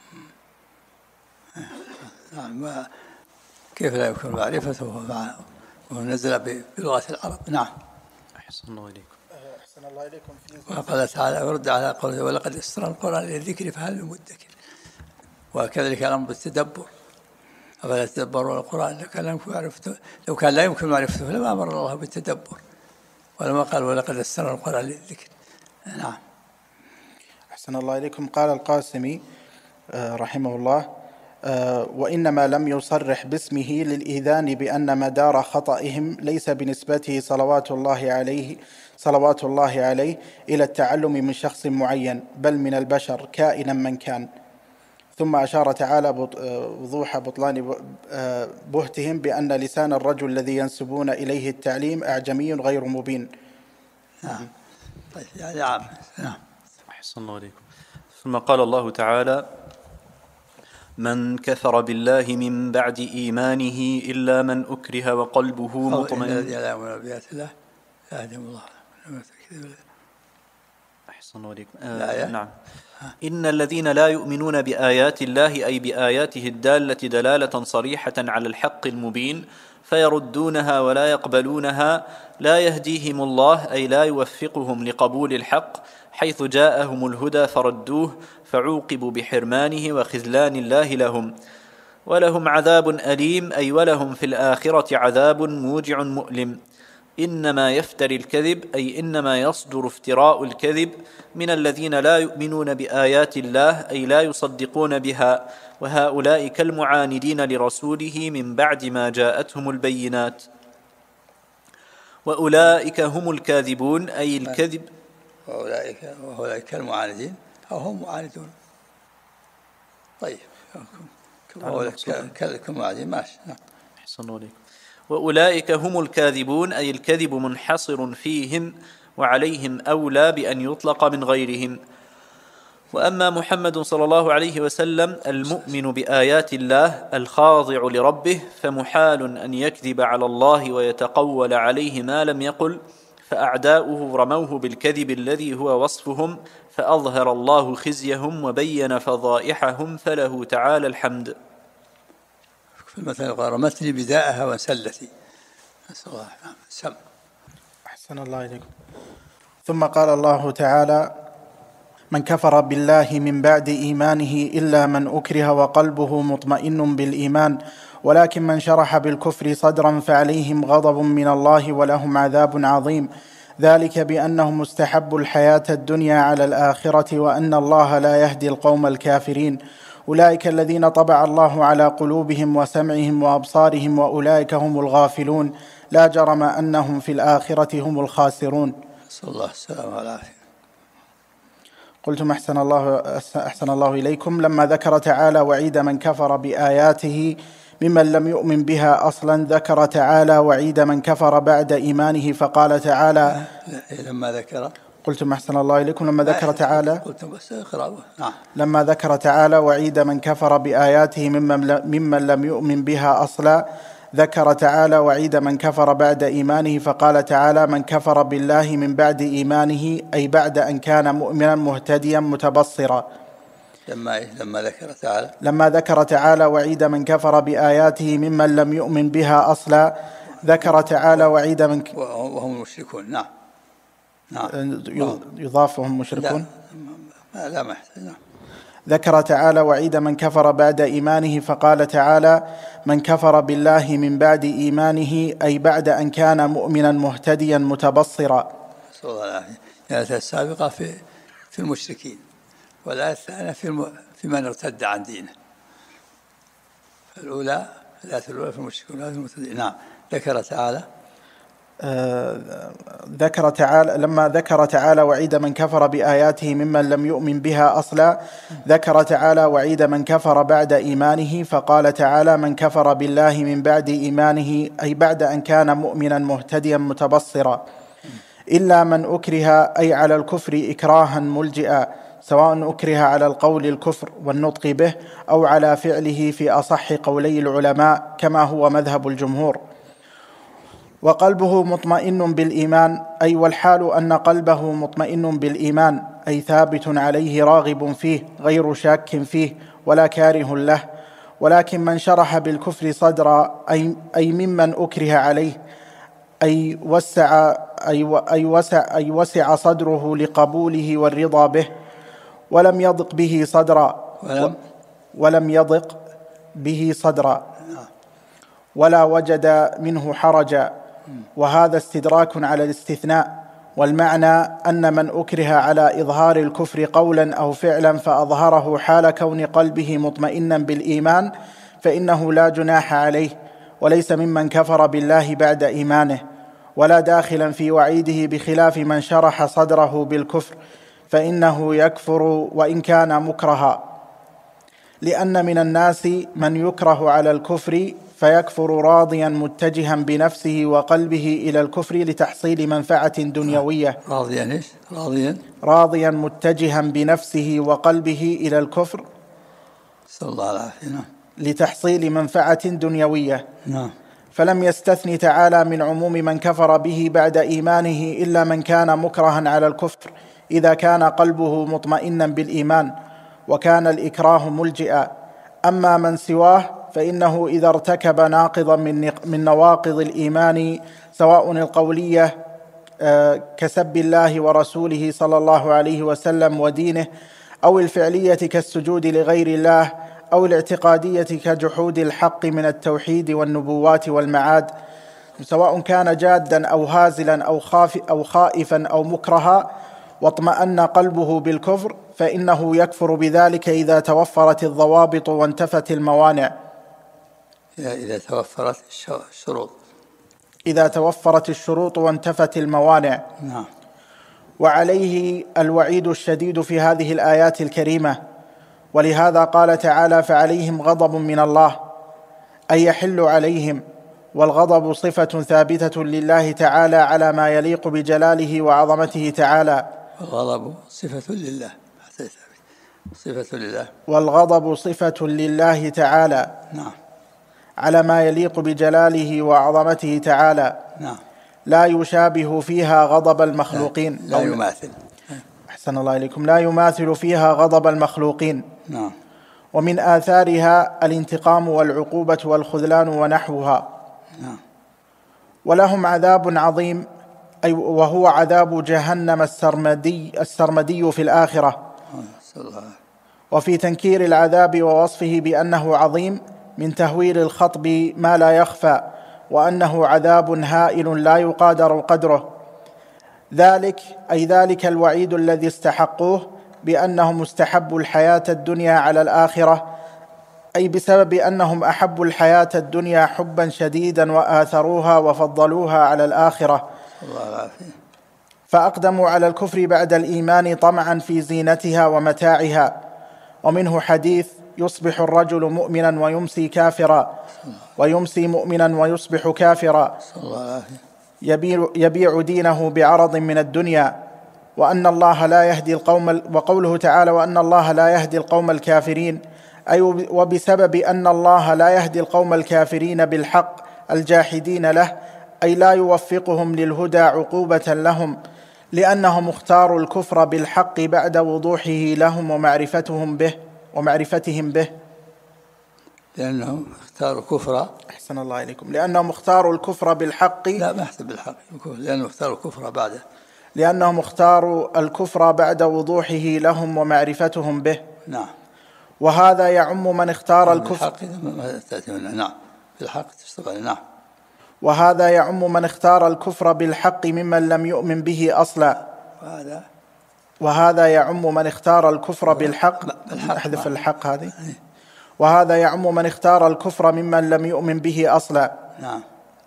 نعم. كيف لا يمكن معرفته وهو نزل بلغة العرب. نعم. أحسن الله إليكم. أحسن الله إليكم. وقال تعالى: ورد على قوله: ولقد يسرنا القرآن للذكر فهل من مدكر. وكذلك الأمر بالتدبر: أفلا يتدبرون القرآن لو كان لا يمكن معرفته لو كان لا يمكن معرفته لما أمر الله بالتدبر، ولما قال: ولقد يسرنا القرآن للذكر. نعم. أحسن الله إليكم. قال القاسمي رحمه الله: وإنما لم يصرح باسمه للإذان بأن مدار خطئهم ليس بنسبته صلوات الله عليه صلوات الله عليه إلى التعلم من شخص معين، بل من البشر كائنا من كان. ثم أشار تعالى وضوح بطلان بهتهم بأن لسان الرجل الذي ينسبون إليه التعليم أعجمي غير مبين. نعم. طيب. يعني عام. نعم. أحسن الله عليكم. ثم قال الله تعالى: من كفر بالله من بعد إيمانه إلا من أكره وقلبه مطمئن. أحسن الله عليكم. آه نعم. إن الذين لا يؤمنون بآيات الله أي بآياته الدالة دلالة صريحة على الحق المبين فيردونها ولا يقبلونها لا يهديهم الله أي لا يوفقهم لقبول الحق حيث جاءهم الهدى فردوه فعوقبوا بحرمانه وخذلان الله لهم. ولهم عذاب أليم أي ولهم في الآخرة عذاب موجع مؤلم. إنما يفتري الكذب أي إنما يصدر افتراء الكذب من الذين لا يؤمنون بآيات الله أي لا يصدقون بها، وهؤلاء كالمعاندين لرسوله من بعد ما جاءتهم البينات. وأولئك هم الكاذبون أي الكذب. وأولئك وأولئك كالمعاندين أو هم معاندون. طيب. كالمعاندين ماشي. نعم. أحسن الله عليكم. وأولئك هم الكاذبون أي الكذب منحصر فيهم وعليهم أولى بأن يطلق من غيرهم. وأما محمد صلى الله عليه وسلم المؤمن بآيات الله الخاضع لربه فمحال أن يكذب على الله ويتقول عليه ما لم يقل، فأعداؤه رموه بالكذب الذي هو وصفهم فأظهر الله خزيهم وبين فضائحهم فله تعالى الحمد. مثلا قال: رمتني بداءها وسلتي. نسأل الله سم. أحسن الله إليكم. ثم قال الله تعالى: من كفر بالله من بعد إيمانه إلا من أكره وقلبه مطمئن بالإيمان ولكن من شرح بالكفر صدرا فعليهم غضب من الله ولهم عذاب عظيم، ذلك بأنهم استحبوا الحياة الدنيا على الآخرة وأن الله لا يهدي القوم الكافرين. أولئك الذين طبع الله على قلوبهم وسمعهم وأبصارهم وأولئك هم الغافلون، لا جرم أنهم في الآخرة هم الخاسرون. صلى الله السلام والعافية. قلتم أحسن الله, أحسن الله إليكم: لما ذكر تعالى وعيد من كفر بآياته ممن لم يؤمن بها أصلا ذكر تعالى وعيد من كفر بعد إيمانه فقال تعالى لما ذكر قلتم أحسن الله إليكم لما ذكر تعالى قلتم بس اقرأوا. نعم. لما ذكر تعالى وعيد من كفر بآياته ممن ممن لم يؤمن بها أصلا ذكر تعالى وعيد من كفر بعد إيمانه فقال تعالى من كفر بالله من بعد إيمانه أي بعد أن كان مؤمنا مهتديا متبصرا. لما لما ذكر تعالى لما ذكر تعالى وعيد من كفر بآياته ممن لم يؤمن بها أصلا ذكر تعالى وعيد من ك... وهم مشركون. نعم. نعم. يضاف وهم مشركون. لا لا ما يحتاج. نعم. ذكر تعالى وعيد من كفر بعد إيمانه فقال تعالى من كفر بالله من بعد إيمانه أي بعد أن كان مؤمنا مهتديا متبصرا. نسأل الله العافية. الآية السابقة في في المشركين والآية الثانية في الم... في من ارتد عن دينه. الأولى الآية الأولى في المشركين والآية في المرتدين. نعم. ذكر تعالى آه ذكر تعالى لما ذكر تعالى وعيد من كفر بآياته ممن لم يؤمن بها أصلا ذكر تعالى وعيد من كفر بعد إيمانه فقال تعالى من كفر بالله من بعد إيمانه أي بعد أن كان مؤمنا مهتديا متبصرا إلا من أكره أي على الكفر إكراها ملجئا سواء أكره على القول الكفر والنطق به أو على فعله في أصح قولي العلماء كما هو مذهب الجمهور. وقلبه مطمئن بالإيمان أي والحال أن قلبه مطمئن بالإيمان أي ثابت عليه راغب فيه غير شاك فيه ولا كاره له. ولكن من شرح بالكفر صدرا أي, أي ممن أكره عليه أي وسع, أي, أي, وسع أي وسع صدره لقبوله والرضا به ولم يضق به صدرا ولم, ولم يضق به صدرا ولا وجد منه حرجا وهذا استدراك على الاستثناء والمعنى أن من أكره على إظهار الكفر قولا أو فعلا فأظهره حال كون قلبه مطمئنا بالإيمان فإنه لا جناح عليه وليس ممن كفر بالله بعد إيمانه ولا داخلا في وعيده بخلاف من شرح صدره بالكفر فإنه يكفر وإن كان مكرها لأن من الناس من يكره على الكفر فيكفر راضيا متجها بنفسه وقلبه إلى الكفر لتحصيل منفعة دنيوية راضيا إيش؟ راضيا راضيا متجها بنفسه وقلبه إلى الكفر صلى الله العافية. نعم. لتحصيل منفعة دنيوية. نعم. فلم يستثني تعالى من عموم من كفر به بعد إيمانه إلا من كان مكرها على الكفر إذا كان قلبه مطمئنا بالإيمان وكان الإكراه ملجئا. أما من سواه فإنه إذا ارتكب ناقضا من من نواقض الإيمان سواء القولية كسب الله ورسوله صلى الله عليه وسلم ودينه أو الفعلية كالسجود لغير الله أو الاعتقادية كجحود الحق من التوحيد والنبوات والمعاد سواء كان جادا أو هازلا أو, خاف أو خائفا أو مكرها واطمأن قلبه بالكفر فإنه يكفر بذلك إذا توفرت الضوابط وانتفت الموانع. إذا توفرت الشروط إذا توفرت الشروط وانتفت الموانع. نعم. وعليه الوعيد الشديد في هذه الآيات الكريمة ولهذا قال تعالى فعليهم غضب من الله أي يحل عليهم والغضب صفة ثابتة لله تعالى على ما يليق بجلاله وعظمته تعالى. الغضب صفة لله صفة لله والغضب صفة لله تعالى. نعم. على ما يليق بجلاله وعظمته تعالى. نعم. لا يشابه فيها غضب المخلوقين. لا, لا يماثل. أحسن الله إليكم. لا يماثل فيها غضب المخلوقين. نعم. ومن آثارها الانتقام والعقوبة والخذلان ونحوها. نعم. ولهم عذاب عظيم أي وهو عذاب جهنم السرمدي, السرمدي في الآخرة. وفي تنكير العذاب ووصفه بأنه عظيم من تهويل الخطب ما لا يخفى وأنه عذاب هائل لا يقادر قدره ذلك أي ذلك الوعيد الذي استحقوه بأنهم استحبوا الحياة الدنيا على الآخرة أي بسبب أنهم أحبوا الحياة الدنيا حبا شديدا وآثروها وفضلوها على الآخرة فأقدموا على الكفر بعد الإيمان طمعا في زينتها ومتاعها. ومنه حديث يصبح الرجل مؤمنا ويمسي كافرا، ويمسي مؤمنا ويصبح كافرا، يبيع, يبيع دينه بعرض من الدنيا، وأن الله لا يهدي القوم، وقوله تعالى وأن الله لا يهدي القوم الكافرين، أي وبسبب أن الله لا يهدي القوم الكافرين بالحق الجاحدين له، أي لا يوفقهم للهدى عقوبة لهم، لأنهم اختاروا الكفر بالحق بعد وضوحه لهم ومعرفتهم به ومعرفتهم به لأنهم اختاروا كفر. أحسن الله إليكم. لأنهم اختاروا الكفر بالحق. لا ما احسب بالحق، لأنهم اختاروا الكفر بعده. لأنهم اختاروا الكفر بعد وضوحه لهم ومعرفتهم به. نعم. وهذا يعم من اختار الكفر. نعم بالحق تشتغل. نعم. وهذا يعم من اختار الكفر بالحق ممن لم يؤمن به أصلا. وهذا وهذا يعم من اختار الكفر بالحق. احذف الحق هذه. وهذا يعم من اختار الكفر ممن لم يؤمن به أصلا. نعم.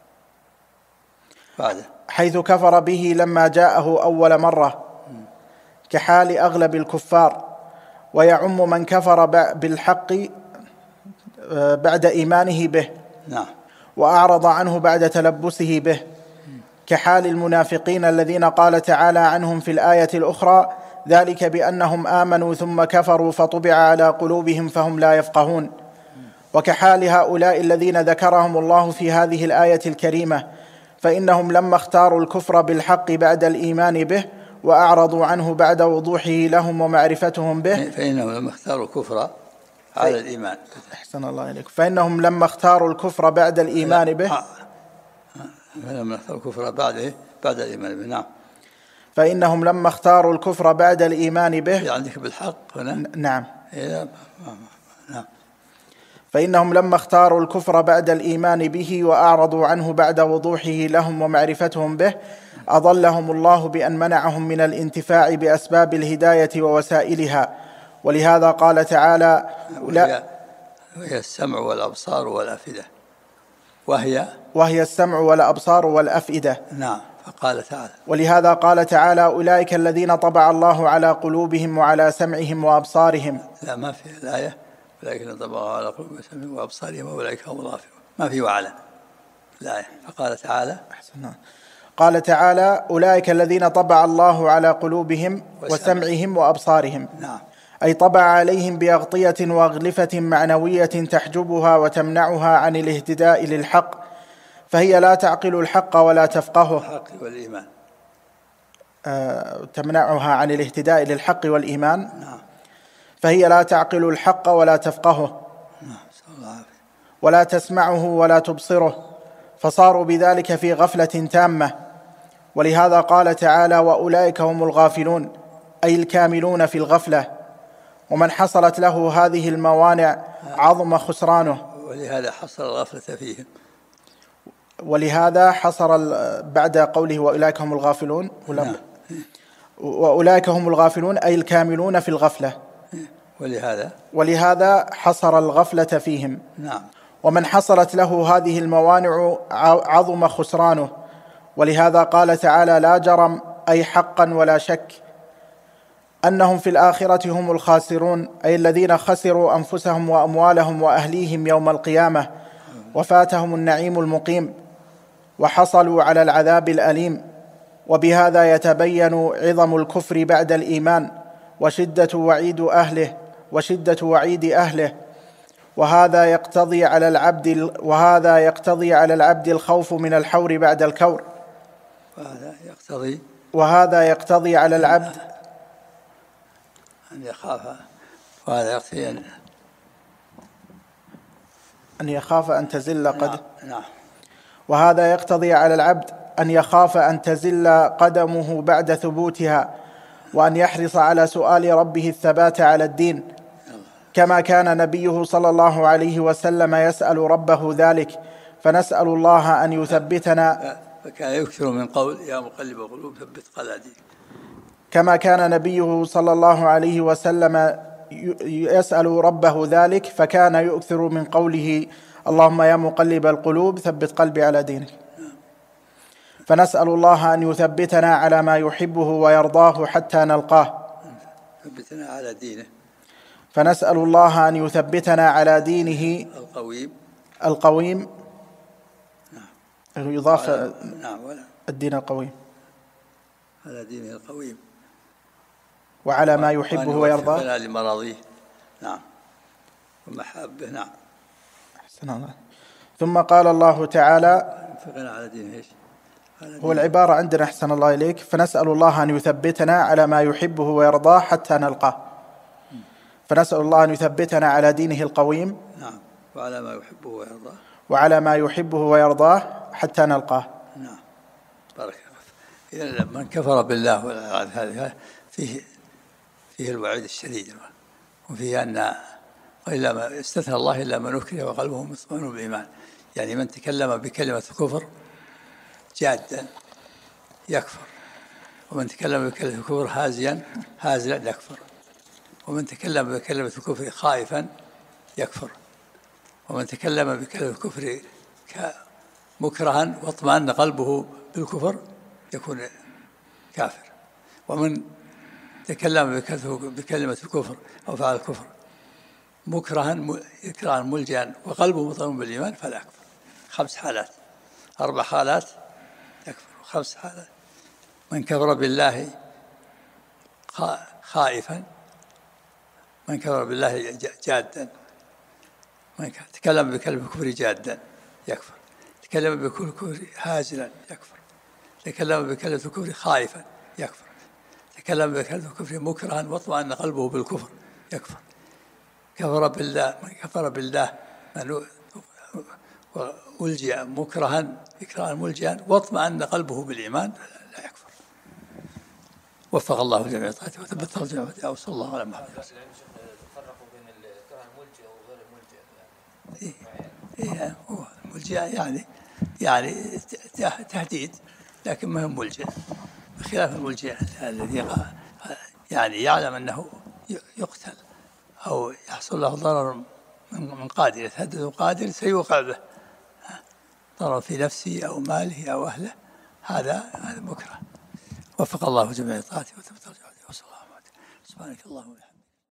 بعده. حيث كفر به لما جاءه أول مرة، كحال أغلب الكفار. ويعم من كفر بالحق بعد إيمانه به. نعم. وأعرض عنه بعد تلبسه به، كحال المنافقين الذين قال تعالى عنهم في الآية الأخرى ذلك بأنهم آمنوا ثم كفروا فطبع على قلوبهم فهم لا يفقهون. وكحال هؤلاء الذين ذكرهم الله في هذه الآية الكريمة، فإنهم لما اختاروا الكفر بالحق بعد الإيمان به وأعرضوا عنه بعد وضوحه لهم ومعرفتهم به، فإنهم لما اختاروا الكفر على الإيمان. أحسن الله إليك. فإنهم لما اختاروا الكفر بعد الإيمان به لما اختاروا الكفر بعده بعد الإيمان به. نعم. فإنهم لما اختاروا الكفر بعد الإيمان به. عندك بالحق هنا. نعم. نعم. فإنهم لما اختاروا الكفر بعد الإيمان به وأعرضوا عنه بعد وضوحه لهم ومعرفتهم به، أضلهم الله بأن منعهم من الانتفاع بأسباب الهداية ووسائلها. ولهذا قال تعالى وهي, وهي السمع والأبصار والأفئدة. وهي وهي السمع والأبصار والأفئدة. نعم. فقال تعالى ولهذا قال تعالى أولئك الذين طبع الله على قلوبهم وعلى سمعهم وأبصارهم. لا ما في الآية ولكن طبع على قلوبهم وسمعهم وأبصارهم وأولئك هم الغافلون، ما في وعلى الآية. فقال تعالى أحسن. قال تعالى أولئك الذين طبع الله على قلوبهم وسمعهم وأبصارهم. نعم. أي طبع عليهم بأغطية وأغلفة معنوية تحجبها وتمنعها عن الاهتداء للحق، فهي لا تعقل الحق ولا تفقهه. الحق والإيمان. آه تمنعها عن الاهتداء للحق والإيمان. نعم. فهي لا تعقل الحق ولا تفقهه. نعم. ولا تسمعه ولا تبصره، فصاروا بذلك في غفلة تامة. ولهذا قال تعالى وأولئك هم الغافلون، أي الكاملون في الغفلة. ومن حصلت له هذه الموانع عظم خسرانه. ولهذا حصر الغفلة فيهم. ولهذا حصر بعد قوله وأولئك هم الغافلون. نعم. وأولئك هم الغافلون أي الكاملون في الغفلة. ولهذا ولهذا حصر الغفلة فيهم. نعم. ومن حصلت له هذه الموانع عظم خسرانه. ولهذا قال تعالى لا جرم أي حقا ولا شك أنهم في الآخرة هم الخاسرون، أي الذين خسروا أنفسهم وأموالهم وأهليهم يوم القيامة، وفاتهم النعيم المقيم وحصلوا على العذاب الأليم. وبهذا يتبين عظم الكفر بعد الإيمان وشدة وعيد أهله وشدة وعيد أهله. وهذا يقتضي على العبد وهذا يقتضي على العبد الخوف من الحور بعد الكور. وهذا يقتضي وهذا يقتضي على العبد أن يخاف وهذا يقتضي أن أن يخاف أن تزل قد نعم. وهذا يقتضي على العبد أن يخاف أن تزل قدمه بعد ثبوتها، وأن يحرص على سؤال ربه الثبات على الدين، كما كان نبيه صلى الله عليه وسلم يسأل ربه ذلك. فنسأل الله أن يثبتنا. فكان يكثر من قول يا مقلب القلوب ثبت قلبي. كما كان نبيه صلى الله عليه وسلم يسأل ربه ذلك، فكان يؤثر من قوله اللهم يا مقلب القلوب ثبت قلبي على دينك. فنسأل الله أن يثبتنا على ما يحبه ويرضاه حتى نلقاه. ثبتنا على دينه. فنسأل الله أن يثبتنا على دينه القويم القويم. يضاف نعم ولا الدين القويم على دينه القويم وعلى ما يحبه ويرضاه. ويوفقنا لمراضيه. نعم ومحابه. نعم. أحسن الله. ثم قال الله تعالى يوفقنا على دينه ايش؟ هو العبارة عندنا أحسن الله إليك، فنسأل الله أن يثبتنا على ما يحبه ويرضاه حتى نلقاه. فنسأل الله أن يثبتنا على دينه القويم. نعم وعلى ما يحبه ويرضاه. وعلى ما يحبه ويرضاه حتى نلقاه. نعم بارك الله. إذا من كفر بالله هذا فيه فيه الوعيد الشديد، وفيه أن إلا ما استثنى الله إلا من أكره وقلبه مطمئن بالإيمان. يعني من تكلم بكلمة الكفر جادا يكفر، ومن تكلم بكلمة الكفر هازيا هازلا يكفر، ومن تكلم بكلمة الكفر خائفا يكفر، ومن تكلم بكلمة الكفر مكرها واطمأن قلبه بالكفر يكون كافر، ومن تكلم بكلمة الكفر أو فعل الكفر مكرها إكراها ملجأ وقلبه مطمئن بالإيمان فلا يكفر. خمس حالات، أربع حالات يكفر، خمس حالات. من كفر بالله خائفا، من كفر بالله جادا، من تكلم بكلمة الكفر جادا يكفر، تكلم بكل كفر هازلا يكفر، تكلم بكلمة الكفر خائفا يكفر، تكلم بكلمة الكفر مكرها واطمأن قلبه بالكفر يكفر. كفر بالله من كفر بالله من ألجأ مكرها إكراها ملجأ واطمأن قلبه بالإيمان لا يكفر. وفق الله جميع طاعته وثبت الجميع وصلى الله على محمد. فرقوا بين الكره الملجئ وغير الملجئ يعني. إيه هو الملجأ يعني يعني تهديد لكن ما هو ملجأ، بخلاف الملجأ الذي يعني يعلم أنه يقتل أو يحصل له ضرر من قادر، يتهدد قادر سيوقع به ضرر في نفسه أو ماله أو أهله، هذا هذا مكره. وفق الله جميع طاعته وتبت الجهد وصلى الله عليه وسلم. سبحانك اللهم وبحمدك.